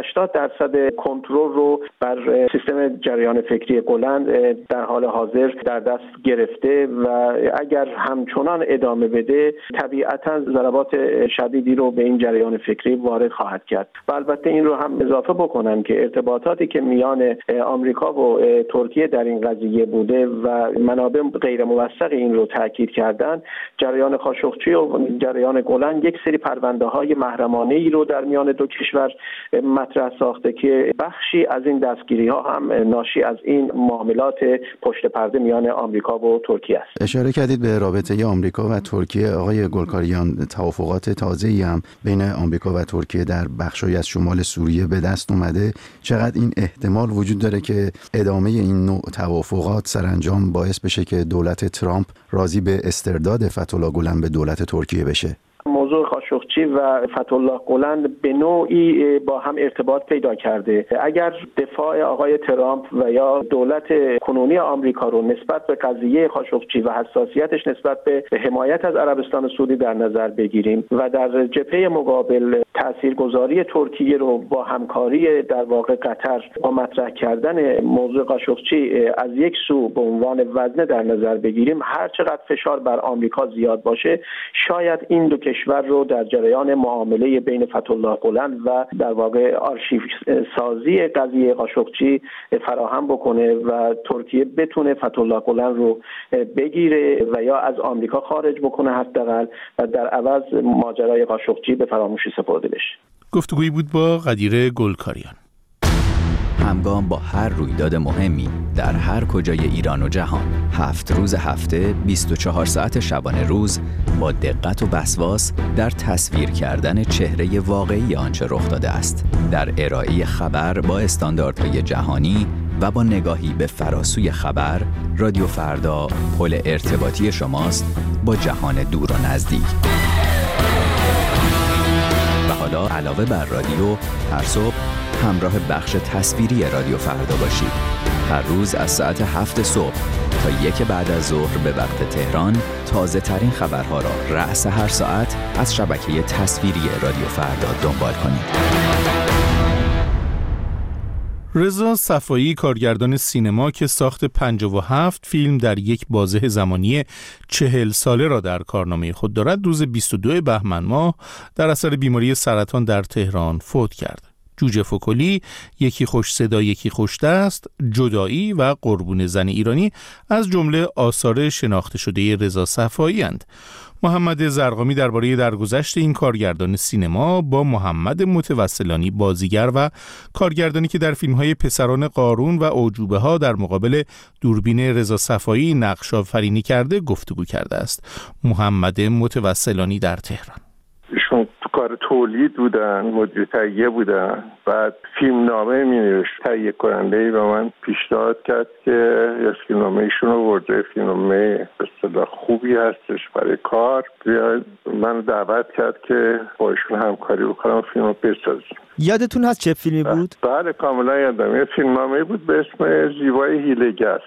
70-80% کنترل رو بر سیستم جریان فکری گلن در حال حاضر در دست گرفته و اگر همچنان ادامه بده طبیعتاً ضربات شدیدی رو به این جریان فکری وارد خواهد کرد. و البته این رو هم اضافه بکنم که ارتباطاتی که میان آمریکا و ترکیه در این قضیه بوده و منابع غیر موثق این رو تاکید کردن، جریان خاشقچی و جریان گلن یک سری پرونده‌های محرمانه‌ای رو در میان دو کشور مطرح ساخته که بخشی از این دستگیری‌ها هم ناشی از این معاملات پشت پرده میان آمریکا و ترکیه است. اشاره کردید به رابطه آمریکا و ترکیه. آقای گلکاریان، توافقات تازه‌ای هم بین آمریکا و ترکیه در بخشی از شمال سوریه به دست اومده. چقدر این احتمال وجود داره که ادامه این نوع توافقات سرانجام باعث بشه که دولت ترامپ راضی به استرداد فتح‌الله گلن به دولت ترکیه بشه؟ موضوع خاشقچی و فتح‌الله گلن به نوعی با هم ارتباط پیدا کرده. اگر دفاع آقای ترامپ و یا دولت کنونی آمریکا رو نسبت به قضیه خاشقچی و حساسیتش نسبت به حمایت از عربستان سعودی در نظر بگیریم و در جبهه مقابل تاثیرگذاری ترکیه رو با همکاری در واقع قطر با مطرح کردن موضوع خاشقچی از یک سو به عنوان وزنه در نظر بگیریم، هر چقدر فشار بر آمریکا زیاد باشه، شاید این دو کشور رو در جریان معامله بین فتح‌الله گلن و در واقع آرشیو سازی قضیه خاشقچی فراهم بکنه و ترکیه بتونه فتح‌الله گلن رو بگیره و یا از آمریکا خارج بکنه حداقل و در عوض ماجرای خاشقچی به فراموشی سپرده بشه. گفتگویی بود با قدیر گلکاریان. همگام با هر رویداد مهمی در هر کجای ایران و جهان، 7 روز هفته 24 ساعت شبانه روز با دقت و وسواس در تصویر کردن چهره واقعی آنچه رخ داده است، در ارائه خبر با استانداردهای جهانی و با نگاهی به فراسوی خبر. رادیو فردا پل ارتباطی شماست با جهان دور و نزدیک. و حالا علاوه بر رادیو، هر صبح همراه بخش تصویری رادیو فردا باشید. هر روز از ساعت 7 صبح تا 1 بعد از ظهر به وقت تهران تازه ترین خبرها را رأس هر ساعت از شبکه تصویری رادیو فردا دنبال کنید. رضا صفایی کارگردان سینما که ساخت 57 فیلم در یک بازه زمانی 40 ساله را در کارنامه خود دارد، روز 22 بهمن ماه در اثر بیماری سرطان در تهران فوت کرد. جوجه فکلی، یکی خوش صدا یکی خوش دست، جدایی و قربون زن ایرانی از جمله آثار شناخته شده رضا صفایی اند. محمد زرقامی درباره درگذشت این کارگردان سینما با محمد متوسلانی بازیگر و کارگردانی که در فیلم‌های پسران قارون و اعجوبه ها در مقابل دوربین رضا صفایی نقش آفرینی کرده گفتگو کرده است. محمد متوسلانی در تهران. ایشون تو کار تولید بودن، مدیر تهیه بودن، بعد فیلمنامه می‌نوشت. تهیه کننده‌ای به من پیشنهاد کرد که یه فیلمنامه ایشون رو ورده، فیلمنامه به اصطلاح خوبی هستش برای کار، بیاید من دعوت کرد که با ایشون همکاری بکنم فیلم رو بسازیم. یادتون هست چه فیلمی بود؟ بله کاملا یادم. یه فیلمنامه بود به اسم زیبای هیله‌گر.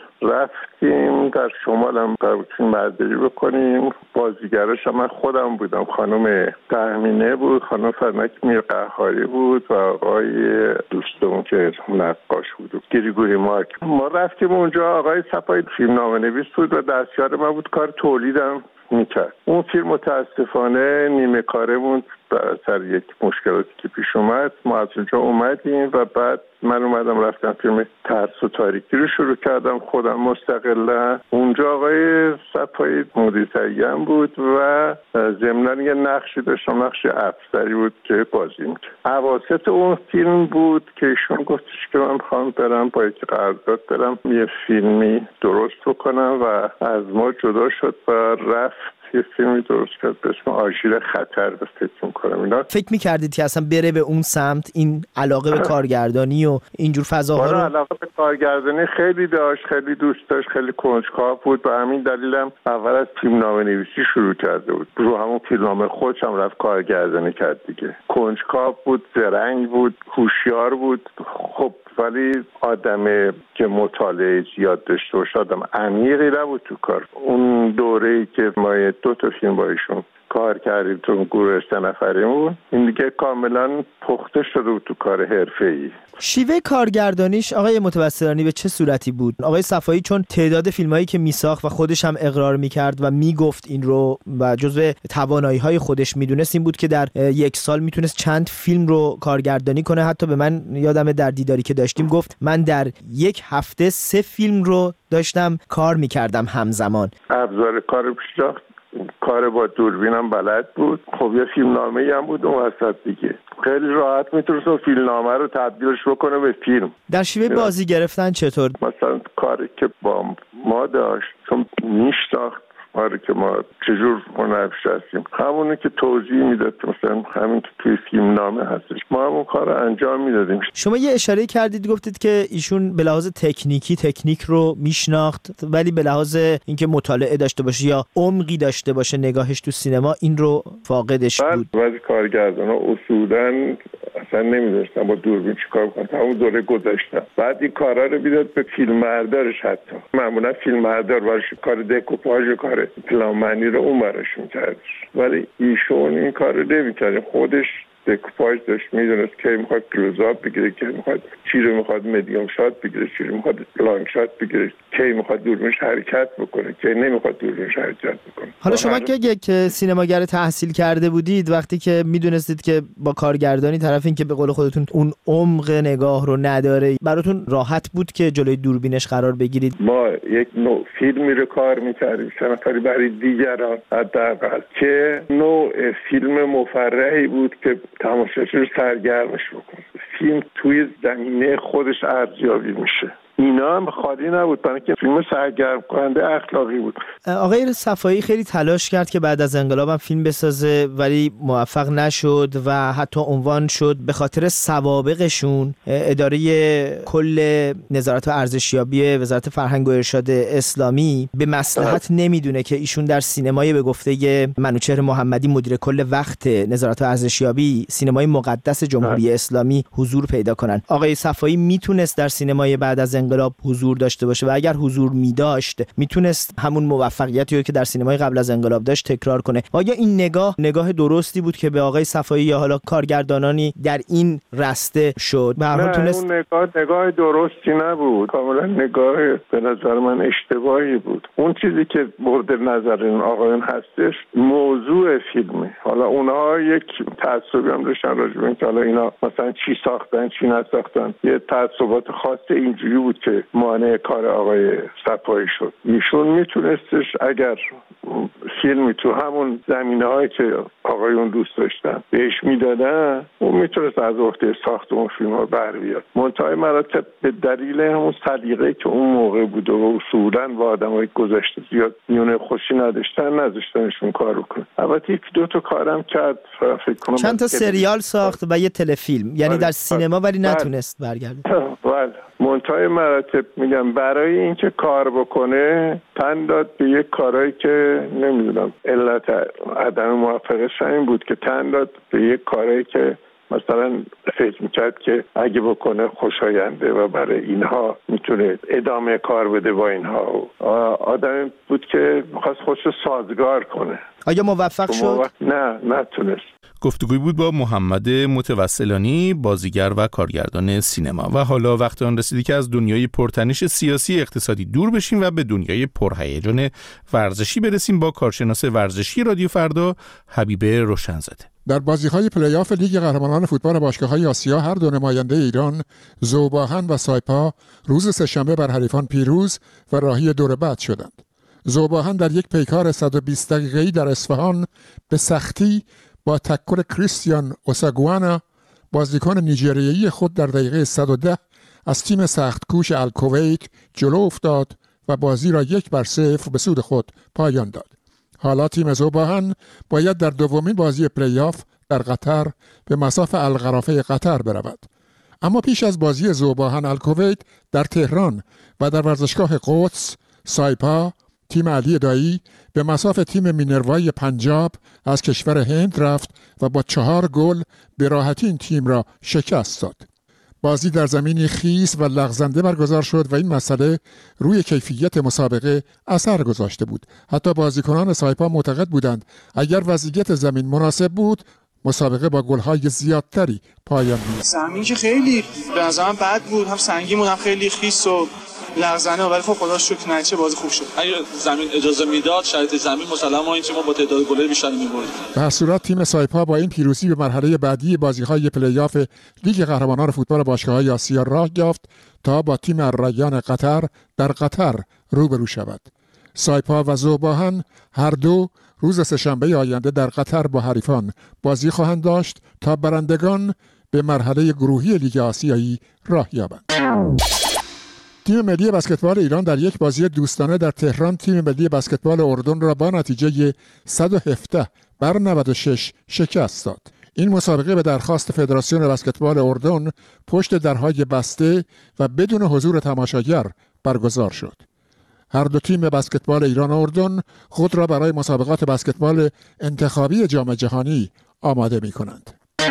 رفتیم در شمال هم قرار برداری بکنیم. بازیگراش هم من خودم بودم، خانم تهمینه بود، خانم فرنک میرقهاری بود و آقای دوستمون که نقاش بود گریگوری مارک. ما رفتیم اونجا، آقای صفایی فیلمنامه نویس بود و دستیار من بود، کار تولیدم میکرد. اون فیلم متاسفانه نیمه کاره بود بر اثر یک مشکلاتی که پیش اومد. ما از اونجا اومدیم و بعد من اومدم رفتم فیلم ترس و تاریکی رو شروع کردم خودم مستقلا. اونجا آقای صفایی مدیر تهیه بود و ضمناً یه نقشی داشتم، نقش افسری بود که بازی میکرد. اواسط اون فیلم بود که ایشون گفتش که من میخوام برم با یک قرارداد برم یه فیلمی درست بکنم و از ما جدا شد و رفت یه فیلمی درست کرد به اسم آژیر خطر. به فکر میکنم اینا. فکر میکردید که اصلا بره به اون سمت؟ این علاقه به کارگردانی و اینجور فضاها رو؟ علاقه به کارگردانی خیلی داشت، خیلی دوست داشت، خیلی کنجکاو بود. به همین دلیلم اول از فیلمنامه نویسی شروع کرده بود. رو همون فیلمنامه خودش هم رفت کارگردانی کرد دیگه. کنجکاو بود، زرنگ بود، هوشیار بود. خب ولی آدم که مطالعه زیاد داشته باشه، آدم عمیقی نبود تو کار. اون دوره‌ای که ما 2 تا فیلم با ایشون کار کردیم تو گروه 3 نفریمون، این دیگه کاملا پخته شده بود تو کار حرفه‌ای. شیوه کارگردانیش آقای متوسلانی به چه صورتی بود؟ آقای صفایی چون تعداد فیلمایی که میساخت و خودش هم اقرار میکرد و میگفت این رو و جزو توانایی‌های خودش میدونست این بود که در 1 سال میتونست چند فیلم رو کارگردانی کنه. حتی به من یادمه در دیداری که داشتیم گفت من در 1 هفته 3 فیلم رو داشتم کار میکردم همزمان. ابزار کار پیشرفت، کار با دوربینم بلد بود. خب یه فیلمنامه‌ای هم بود اون وسط دیگه. خیلی راحت میتونست اون فیلمنامه رو تبدیلش بکنه به فیلم. در شیوه بازی گرفتن چطور؟ مثلا کاری که با ما داشت چون میشناخت ما رو که ما چجور هنرپیشه هستیم، همونی که توضیح میداد مثلا همین که توی فیلمنامه هستش، ما همون کار رو انجام میدادیم. شما یه اشاره کردید گفتید که ایشون به لحاظ تکنیکی تکنیک رو میشناخت ولی به لحاظ اینکه مطالعه داشته باشه یا عمقی داشته باشه نگاهش تو سینما این رو فاقدش بود. بعضی کارگردانا اصولاً اصلا نمیدونستن با دوربین چیکار کنن. همون دوره گذاشتن. بعد این کارا رو میداد به فیلمبردارش. حتی معمولا فیلمبردار براش کار دکوپاژ و کار پلانمنی رو اون براش میکرد، ولی ایشون این کار رو نمیکرد. خودش دکوپاژ داشت، میدونست که میخواد کلوزآپ بگیره، که میخواد چی رو میخواد مدیوم شات بگیره، چی رو میخواد لانگ شات بگیره، کی میخواد دوربینش حرکت بکنه، کی نمیخواد دوربینش حرکت بکنه. حالا شما که یک سینماگر تحصیل کرده بودید، وقتی که میدونستید که با کارگردانی طرفین که به قول خودتون اون عمق نگاه رو نداره، براتون راحت بود که جلوی دوربینش قرار بگیرید؟ ما یک نوع فیلمی رو کار میکردیم سنفری برای دیگران حداقل که نوع فیلم مفرحی بود که تماشاچی رو سرگرمش بکنه. فیلم توی زمینه خودش ارزیابی میشه. اینا هم خالی نبود، برای که فیلم سرگرم کننده اخلاقی بود. آقای صفایی خیلی تلاش کرد که بعد از انقلاب هم فیلم بسازه ولی موفق نشد و حتی عنوان شد به خاطر سوابقشون اداره کل نظارت و ارزشیابی وزارت فرهنگ و ارشاد اسلامی به مصلحت نمیدونه که ایشون در سینمای به گفته منوچهر محمدی مدیر کل وقت نظارت و ارزشیابی سینمای مقدس جمهوری اسلامی حضور پیدا کنن. آقای صفایی میتونست در سینمای بعد از انقلاب حضور داشته باشه و اگر حضور می‌داشت میتونست همون موفقیتی رو که در سینمای قبل از انقلاب داشت تکرار کنه. آیا این نگاه درستی بود که به آقای صفایی یا حالا کارگردانانی در این راسته شد؟ به هر حال تونست اون نگاه درستی نبود، کاملا نگاه به نظر من اشتباهی بود. اون چیزی که مورد نظر این آقایون هستش موضوع فیلمه. حالا اونها یک تعصبی هم داشتن راجع به اینکه حالا اینا مثلا چی ساختن چی نساختن، یه تعصبات خاص اینجوری بود که مانع کار آقای صفایی شد. ایشون میتونستش اگر فیلمی تو همون زمینه‌هایی که آقایون دوست داشتن بهش میدادن، اون میتونست از عهده ساخت اون فیلم ها بر بیاد. منتهای مراتب به دلیل همون سلیقه‌ای که اون موقع بود و اصولاً با آدمای گذشته زیاد میونه خوشی نذاشتنشون کار بکنه. البته یک دو تا کارم کرد، فکر کنم چند تا سریال ساخت و یه تلفیلم، یعنی در سینما ولی نتونست برگرده. بله، منتهای مراتب میگم برای اینکه کار بکنه تن داد به یک کارهایی که نمیدونم علت عدم موفقیتش این بود که تن داد به یک کارهایی که مثلا فکر میکرد که اگه بکنه خوشاینده و برای اینها میتونه ادامه کار بده با اینها. آدمی بود که میخواست خودشو سازگار کنه. آیا موفق شد؟ نه، نتونست. گفتگوی بود با محمد متوسلانی، بازیگر و کارگردان سینما. و حالا وقت آن رسیدی که از دنیای پرتنش سیاسی اقتصادی دور بشیم و به دنیای پرهیجان ورزشی برسیم با کارشناس ورزشی رادیو فردا حبیب روشنزاده. در بازی‌های پلی‌آف لیگ قهرمانان فوتبال باشگاه‌های آسیا هر دو نماینده ایران ذوباهن و سایپا روز سه‌شنبه بر حریفان پیروز و راهی دور بعد شدند. ذوباهن در یک پیکار 120 دقیقه‌ای در اصفهان به سختی با تکل کریستیان اوساگوانا بازیکن نیجریه‌ای خود در دقیقه 110 از تیم سختکوش الکویت جلو افتاد و بازی را 1-0 به سود خود پایان داد. حالا تیم ذوباهن باید در دومین بازی پلی‌آف در قطر به مصاف القرافه قطر برود. اما پیش از بازی ذوباهن الکویت در تهران و در ورزشگاه قدس، سایپا تیم علی دایی به مصاف تیم مینروای پنجاب از کشور هند رفت و با 4 گل به راحتی این تیم را شکست داد. بازی در زمینی خیس و لغزنده برگزار شد و این مسئله روی کیفیت مسابقه اثر گذاشته بود. حتی بازیکنان سایپا معتقد بودند اگر وضعیت زمین مناسب بود مسابقه با گل‌های زیادتری پایان می‌یافت. زمین که خیلی به نظرم بد بود، هم سنگین بود هم خیلی خیس و لغزنه، ولی خب خدا شکر نتیجه بازی خوب شد. اگه زمین اجازه میداد شرایط زمین مسلماً این تیم با تعداد گل‌های بیشتری می‌برد. به هر صورت تیم سایپا با این پیروزی به مرحله بعدی بازی‌های پلی‌آف لیگ قهرمانان فوتبال باشگاه‌های آسیا راه یافت تا با تیم الریان قطر در قطر روبرو شود. سایپا و ذوباهن هر دو روز سه‌شنبه آینده در قطر با حریفان بازی خواهند داشت تا برندگان به مرحله گروهی لیگ آسیایی راه یابند. تیم ملی بسکتبال ایران در یک بازی دوستانه در تهران تیم ملی بسکتبال اردن را با نتیجه 117-96 شکست داد. این مسابقه به درخواست فدراسیون بسکتبال اردن پشت درهای بسته و بدون حضور تماشاگر برگزار شد. هر دو تیم بسکتبال ایران و اردن خود را برای مسابقات بسکتبال انتخابی جام جهانی آماده می کنند.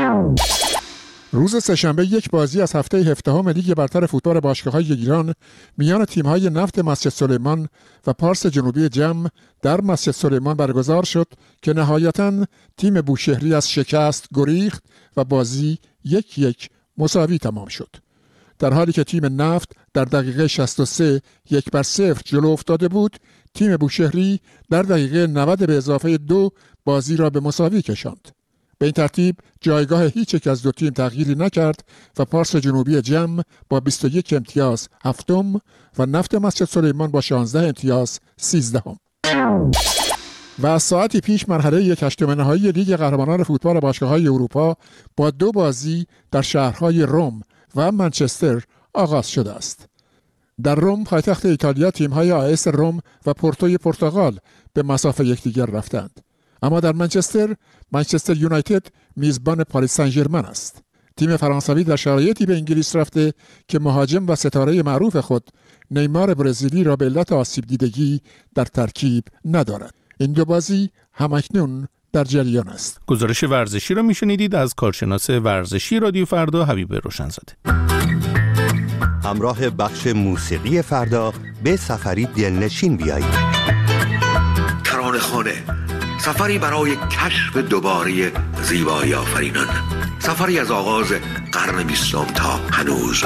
روز سه‌شنبه یک بازی از هفته 17 لیگ برتر فوتبال باشگاه‌های ایران میان تیم‌های نفت مسجد سلیمان و پارس جنوبی جم در مسجد سلیمان برگزار شد که نهایتاً تیم بوشهری از شکست گریخت و بازی 1-1 مساوی تمام شد. در حالی که تیم نفت در دقیقه 63 1-0 جلو افتاده بود، تیم بوشهری در دقیقه 90 به اضافه 2 بازی را به مساوی کشاند. به این ترتیب جایگاه هیچ یک از دو تیم تغییری نکرد و پارس جنوبی جم با 21 امتیاز هفتم و نفت مسجد سلیمان با 16 امتیاز 13ام. و از ساعتی پیش مرحله یک هشتم نهایی لیگ قهرمانان فوتبال باشگاه‌های اروپا با 2 بازی در شهرهای روم و منچستر آغاز شده است. در روم پایتخت ایتالیا تیم‌های آیس روم و پورتوی پرتغال به مصاف یکدیگر رفتند. اما در منچستر یونایتد میزبان پاریس سن ژرمن است. تیم فرانسوی در شرایطی به انگلیس رفته که مهاجم و ستاره معروف خود نیمار برزیلی را به علت آسیب دیدگی در ترکیب ندارد. این دو بازی همکنون در جریان است. گزارش ورزشی را میشنیدید از کارشناس ورزشی رادیو فردا حبیب روشنزاده. همراه بخش موسیقی فردا به سفری دلنشین بیایید. ترانه‌خانه، سفری برای کشف دوباره زیبایی آفرینان، سفری از آغاز قرن 20 تا هنوز.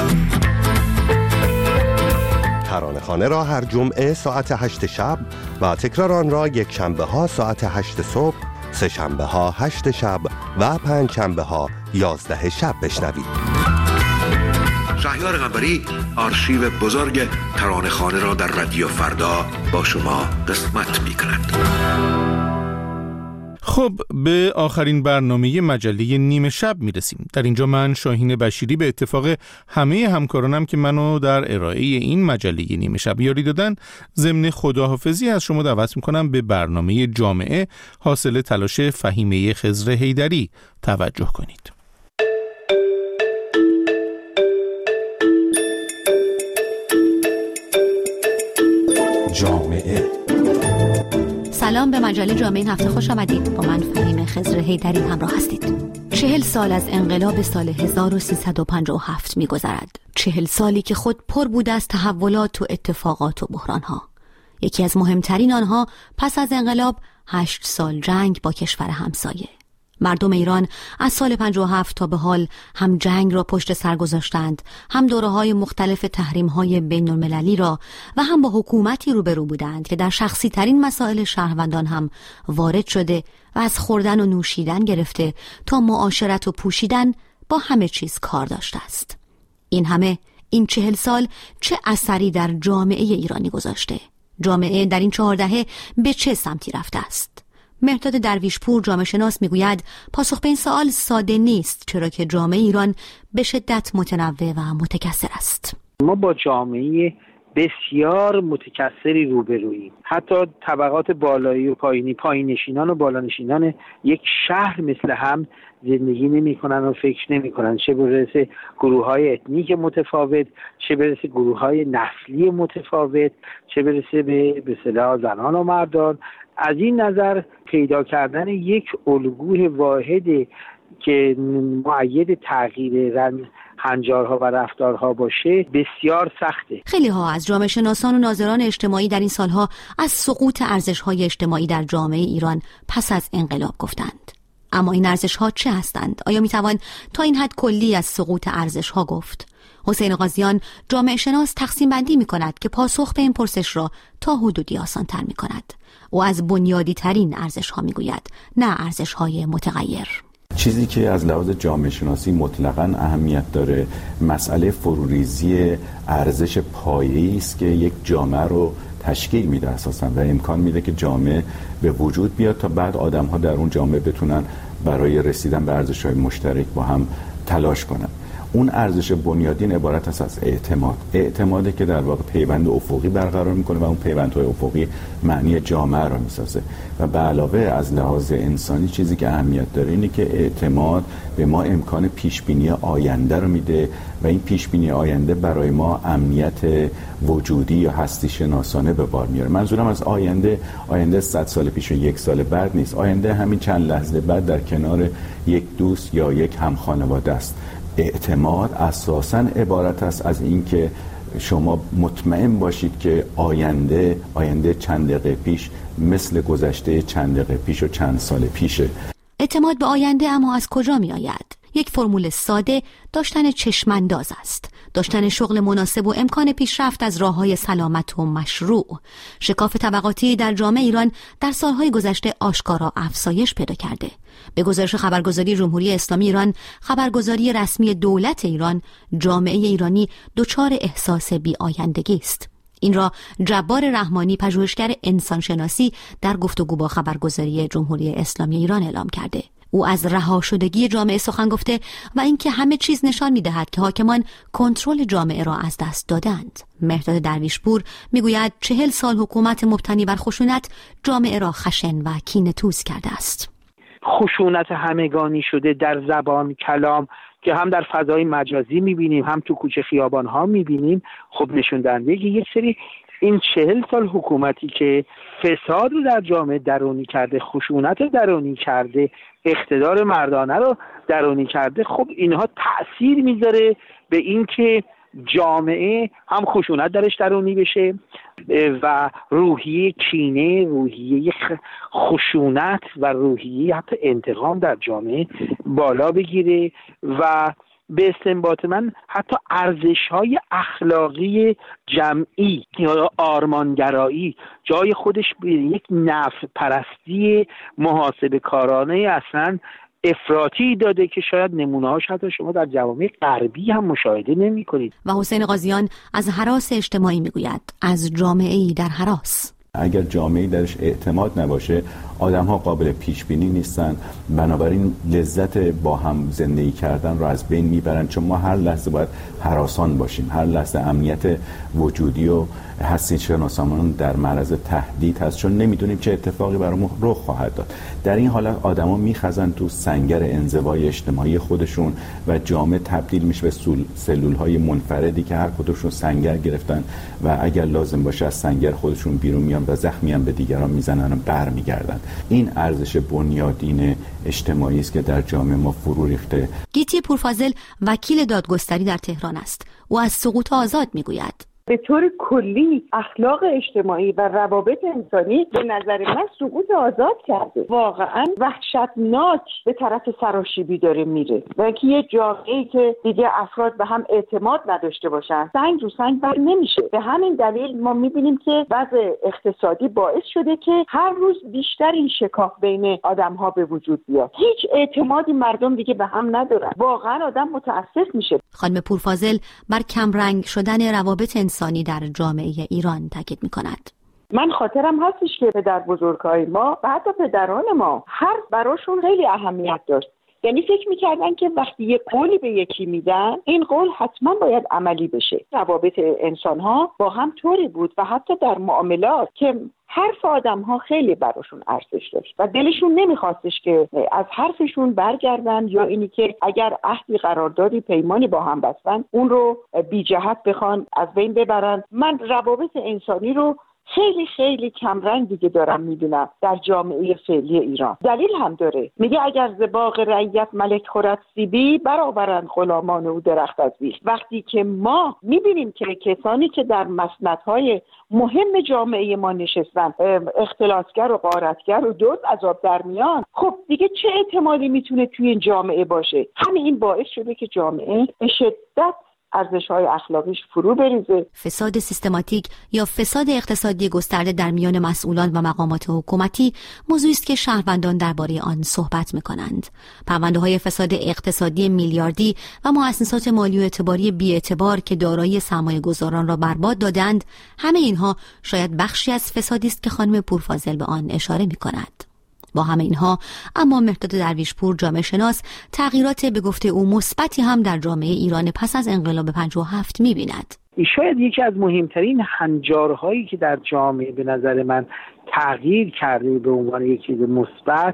ترانه‌خانه را هر جمعه ساعت 8 شب و تکرار آن را یک شنبه ها ساعت 8 صبح، سه شنبه ها 8 شب و پنج شنبه ها 11 شب بشنوید. شهریار قنبری آرشیو بزرگ ترانه‌خانه را در رادیو فردا با شما قسمت می‌کند. خب به آخرین برنامه مجله نیمه شب میرسیم. در اینجا من شاهین بشیری به اتفاق همه همکارانم که منو در ارائه این مجله نیمه شب یاری دادن ضمن خداحافظی از شما دعوت میکنم به برنامه جامعه حاصل تلاش فهیمه خضر حیدری توجه کنید. جامعه. سلام، به مجله جامعه این هفته خوش آمدید. با من فهیمه خضر حیدری همراه هستید. 40 سال از انقلاب سال 1357 می‌گذرد. 40 سالی که خود پر بوده از تحولات و اتفاقات و بحران‌ها. یکی از مهمترین آنها پس از انقلاب 8 سال جنگ با کشور همسایه. مردم ایران از سال 57 تا به حال هم جنگ را پشت سر گذاشتند، هم دوره‌های مختلف تحریم‌های بین‌المللی را و هم با حکومتی روبرو بودند که در شخصی ترین مسائل شهروندان هم وارد شده و از خوردن و نوشیدن گرفته تا معاشرت و پوشیدن با همه چیز کار داشته است. این 40 سال چه اثری در جامعه ایرانی گذاشته؟ جامعه در این 4 دهه به چه سمتی رفته است؟ مهرداد درویشپور جامعه شناس میگوید پاسخ به این سوال ساده نیست، چرا که جامعه ایران به شدت متنوع و متکثر است. ما با جامعه بسیار متکثری روبروییم. حتی طبقات بالایی و پایینی، پایین‌نشینان و بالانشینان یک شهر مثل هم زندگی نمی‌کنن و فکر نمی‌کنن، چه برسه گروه‌های اتنیک متفاوت، چه برسه گروه‌های نسلی متفاوت، چه برسه به اصطلاح زنان و مردان. از این نظر پیدا کردن یک الگوی واحدی که مؤید تغییر هنجارها و رفتارها باشه بسیار سخته. خیلی ها از جامعه شناسان و ناظران اجتماعی در این سالها از سقوط ارزش‌های اجتماعی در جامعه ایران پس از انقلاب گفتند. اما این ارزش‌ها چه هستند؟ آیا میتوان تا این حد کلی از سقوط ارزش‌ها گفت؟ حسین قاضیان جامعه شناس تقسیم بندی می‌کند که پاسخ به این پرسش را تا حدودی آسان‌تر می‌کند. او از بنیادی ترین ارزش‌ها می‌گوید، نه ارزش‌های متغیر. چیزی که از لحاظ جامعه شناسی مطلقاً اهمیت داره مسئله فروریزی ارزش پایه‌ای است که یک جامعه رو تشکیل میده اساساً و امکان میده که جامعه به وجود بیاد تا بعد آدم‌ها در اون جامعه بتونن برای رسیدن به ارزش‌های مشترک با هم تلاش کنن. اون ارزش بنیادین عبارت است از اعتمادی که در واقع پیوند افقی برقرار میکنه و اون پیوندهای افقی معنی جامعه رو میسازه و به علاوه از لحاظ انسانی چیزی که اهمیت داره اینه که اعتماد به ما امکان پیشبینی آینده رو میده و این پیشبینی آینده برای ما امنیت وجودی یا هستی شناسانه به بار میاره. منظورم از آینده 100 سال پیش و 1 سال بعد نیست. آینده همین چند لحظه بعد در کنار یک دوست یا یک همخانواده است. اعتماد اساساً عبارت است از این که شما مطمئن باشید که آینده چند دقیقه پیش مثل گذشته چند دقیقه پیش و چند سال پیشه. اعتماد به آینده اما از کجا می آید؟ یک فرمول ساده داشتن چشمانداز است، داشتن شغل مناسب و امکان پیشرفت از راه‌های سلامت و مشروع. شکاف طبقاتی در جامعه ایران در سالهای گذشته آشکارا افزایش پیدا کرده. به گزارش خبرگزاری جمهوری اسلامی ایران، خبرگزاری رسمی دولت ایران، جامعه ایرانی دچار احساس بی‌آیندگی است. این را جبار رحمانی پژوهشگر انسانشناسی در گفتگو با خبرگزاری جمهوری اسلامی ایران اعلام کرده. او از رها شدگی جامعه سخن گفته و اینکه همه چیز نشان می‌دهد که حاکمان کنترل جامعه را از دست دادند. مهرداد درویشپور میگوید 40 سال حکومت مبتنی بر خشونت جامعه را خشن و کینه‌توز کرده است. خشونت همگانی شده در زبان، کلام که هم در فضای مجازی می‌بینیم هم تو کوچه خیابان‌ها می‌بینیم. خب نشون دهنده که یک سری این 40 سال حکومتی که فساد رو در جامعه درونی کرده، خشونت درونی کرده، اقتدار مردانه رو درونی کرده، خب اینها تأثیر میذاره به این که جامعه هم خشونت درش درونی بشه و روحیه کینه، روحیه خشونت و روحیه حتی انتقام در جامعه بالا بگیره و به استنباط من حتی ارزش‌های اخلاقی جمعی یا آرمانگرایی جای خودش به یک نفع پرستی محاسبه کارانه اصلا افراطی داده که شاید نمونه‌هاش حتی شما در جوامع غربی هم مشاهده نمی‌کنید. و حسین قاضیان از هراس اجتماعی میگوید، از جامعه‌ای در هراس. اگر جامعه‌ای درش اعتماد نباشه، آدم‌ها قابل پیش بینی نیستن، بنابراین لذت با هم زندگی کردن رو از بین میبرن، چون ما هر لحظه باید هراسان باشیم، هر لحظه امنیت وجودی و هستی شناسانمون در معرض تهدید هست، چون نمیدونیم چه اتفاقی برامون رخ خواهد داد. در این حالت آدما میخزن تو سنگر انزوای اجتماعی خودشون و جامعه تبدیل میشه به سلول‌های منفردی که هر کدومشون سنگر گرفتن و اگر لازم باشه از سنگر خودشون بیرون میان و زخمی هم به دیگران میزنن و برمیگردن. این ارزش بنیادین اجتماعی است که در جامعه ما فرو ریخته. گیتی پورفاضل وکیل دادگستری در تهران است. او از سقوط آزاد میگوید. به طور کلی اخلاق اجتماعی و روابط انسانی به نظر من سقوط آزاد کرده. واقعا وحشتناک به طرف سراشیبی داره میره و اینکه یه جامعه‌ای که دیگه افراد به هم اعتماد نداشته باشن سنگ رو سنگ بر نمیشه. به همین دلیل ما میبینیم که وضع اقتصادی باعث شده که هر روز بیشتر این شکاف بین آدم‌ها به وجود بیاد. هیچ اعتمادی مردم دیگه به هم ندارن. واقعا آدم متاسف میشه. خانم پورفاضل بر کمرنگ شدن روابط انسانی در جامعه ایران تاکید می‌کند. من خاطرم هستش که پدر بزرگای ما و حتی پدران ما حرف براشون خیلی اهمیت داشت. یعنی فکر می‌کردن که وقتی یه قولی به یکی میدن این قول حتما باید عملی بشه. روابط انسان‌ها با هم طوری بود و حتی در معاملات که حرف آدم‌ها خیلی براشون ارزش داشت و دلشون نمیخواستش که از حرفشون برگردن یا اینی که اگر عهدی قراردادی پیمانی با هم بستن اون رو بی جهت بخوان از بین ببرن. من روابط انسانی رو خیلی خیلی کمرنگ دیگه دارم میبینم در جامعه فعلی ایران. دلیل هم داره، میگه اگر ز باغ رعیت ملک خورد سیبی برآورند غلامان او درخت از بیخ. وقتی که ما میبینیم که کسانی که در مسندهای مهم جامعه ما نشستن اختلاسگر و غارتگر و دزد از آب در میان، خب دیگه چه اعتمادی میتونه توی این جامعه باشه؟ همین این باعث شده که جامعه به شدت ارزش‌های اخلاقیش فرو بریزه. فساد سیستماتیک یا فساد اقتصادی گسترده در میان مسئولان و مقامات حکومتی موضوعی است که شهروندان درباره آن صحبت می‌کنند. پرونده‌های فساد اقتصادی میلیاردی و مؤسسات مالی و اعتباری بی‌اعتبار که دارایی سرمایه‌گذاران را برباد دادند، همه اینها شاید بخشی از فسادی است که خانم پورفاضل به آن اشاره می‌کند. با همه اینها اما مهرداد درویشپور جامعه شناس تغییرات به گفته او مثبتی هم در جامعه ایران پس از انقلاب 57 می‌بیند. شاید یکی از مهمترین هنجارهایی که در جامعه به نظر من تغییر کرده به عنوان یک چیز مثبت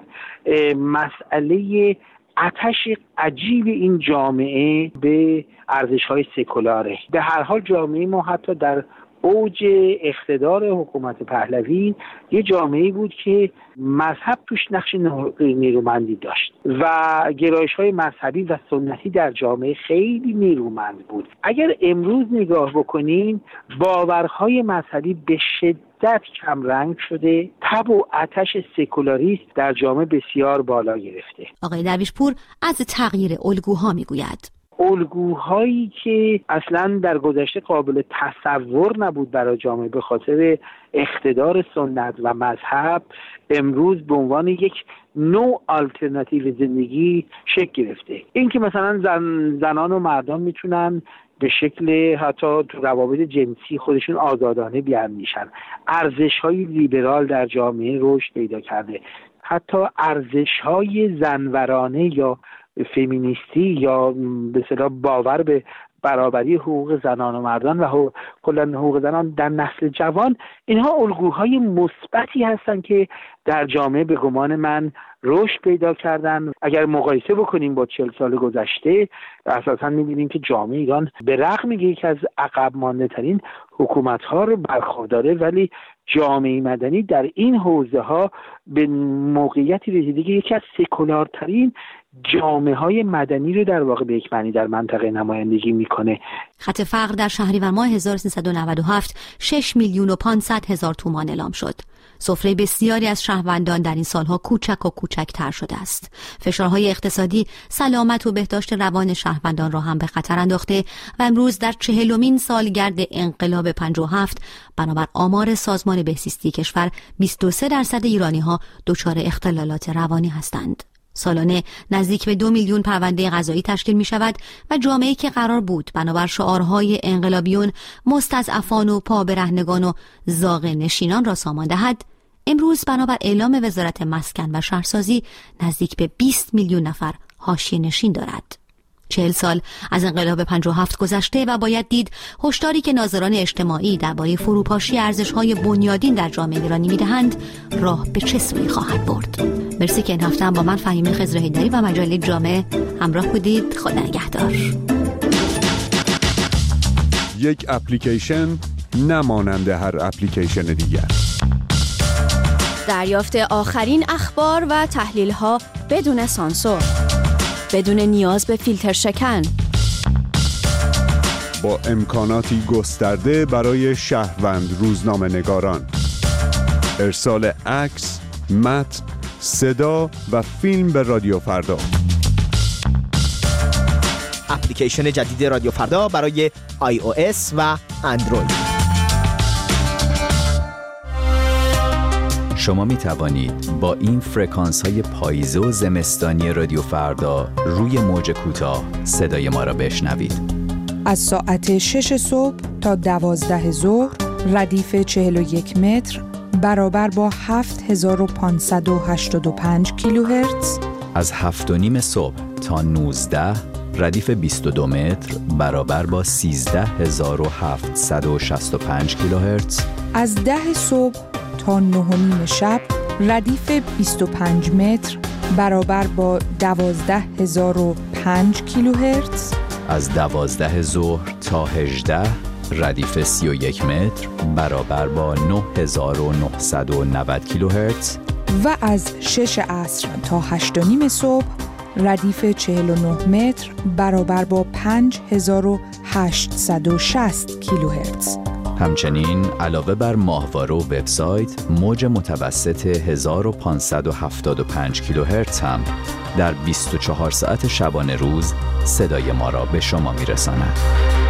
مسئله آتش عجیب این جامعه به ارزش‌های سکولاره. به هر حال جامعه ما حتی در اوج اقتدار حکومت پهلوی یه جامعه‌ای بود که مذهب توش نقش نیرومندی داشت و گرایش‌های مذهبی و سنتی در جامعه خیلی نیرومند بود. اگر امروز نگاه بکنیم باورهای مذهبی به شدت کمرنگ شده، تب و آتش سکولاریسم در جامعه بسیار بالا گرفته. آقای درویشپور از تغییر الگوها میگوید. الگوهایی که اصلا در گذشته قابل تصور نبود برای جامعه به خاطر اقتدار سنت و مذهب امروز به عنوان یک نوع آلترناتیو زندگی شکل گرفته. این که مثلا زنان و مردان میتونن به شکل حتی تو روابط جنسی خودشون آزادانه بیاندیشن. ارزش‌های لیبرال در جامعه رشد پیدا کرده. حتی ارزش‌های زنورانه یا فمینیستی یا به اصطلاح باور به برابری حقوق زنان و مردان و کلا حقوق زنان در نسل جوان، اینها الگوهای مثبتی هستن که در جامعه به گمان من رشد پیدا کردن. اگر مقایسه بکنیم با 40 سال گذشته اساساً می‌بینیم که جامعه ایران به رغم اینکه یکی از عقب مانده‌ترین حکومت‌ها رو برخورداره، ولی جامعه مدنی در این حوزه‌ها به موقعیتی رسیده که یکی از سکولارترین جامعه‌های مدنی رو در واقع به یک معنی در منطقه نمایندگی میکنه. خط فقر در شهریور ماه 1397 6,500,000 تومان اعلام شد. سفره بسیاری از شهروندان در این سالها کوچک و کوچکتر شده است. فشارهای اقتصادی سلامت و بهداشت روان شهروندان را هم به خطر انداخته و امروز در 40مین سالگرد انقلاب 57 بنابر آمار سازمان بهزیستی کشور 23% ایرانی‌ها دچار اختلالات روانی هستند. سالانه نزدیک به 2 میلیون پرونده قضایی تشکیل می شود و جامعه‌ای که قرار بود بنابر شعارهای انقلابیون مستضعفان و پابرهنگان و زاغ نشینان را سامان دهد، امروز بنابر اعلام وزارت مسکن و شهرسازی نزدیک به 20 میلیون نفر حاشیه نشین دارد. 40 سال از انقلاب 57 گذشته و باید دید هشداری که ناظران اجتماعی درباره فروپاشی ارزش‌های بنیادین در جامعه ایرانی می‌دهند راه به چه سوی خواهد برد. مرسی که این هفته هم با من فهیمه خضرهیدری و مجله جامعه همراه بودید. خدا نگهدار. یک اپلیکیشن نمانند هر اپلیکیشن دیگر. دریافت آخرین اخبار و تحلیل‌ها بدون سانسور، بدون نیاز به فیلتر شکن، با امکاناتی گسترده برای شهروند روزنامه‌نگاران، ارسال عکس، متن، صدا و فیلم به رادیو فردا. اپلیکیشن جدید رادیو فردا برای iOS و اندروید. شما می توانید با این فرکانس های پاییزه و زمستانی رادیو فردا روی موج کوتاه صدای ما را بشنوید. از ساعت 6 صبح تا 12 ظهر ردیف 41 متر برابر با 7585 کیلوهرتز. از 7:30 صبح تا 19 ردیف 22 متر برابر با 13765 کیلوهرتز. از 10 صبح تا 9:30 شب ردیف 25 متر برابر با 12005 کیلوهرتز. از 12 ظهر تا 18 ردیف 31 متر برابر با 9990 کیلوهرتز. و از 6 عصر تا 8:30 صبح ردیف 49 متر برابر با 5860 کیلوهرتز. همچنین علاوه بر ماهواره و وبسایت، موج متوسط 1575 کیلوهرتز هم در 24 ساعت شبانه روز صدای ما را به شما میرساند.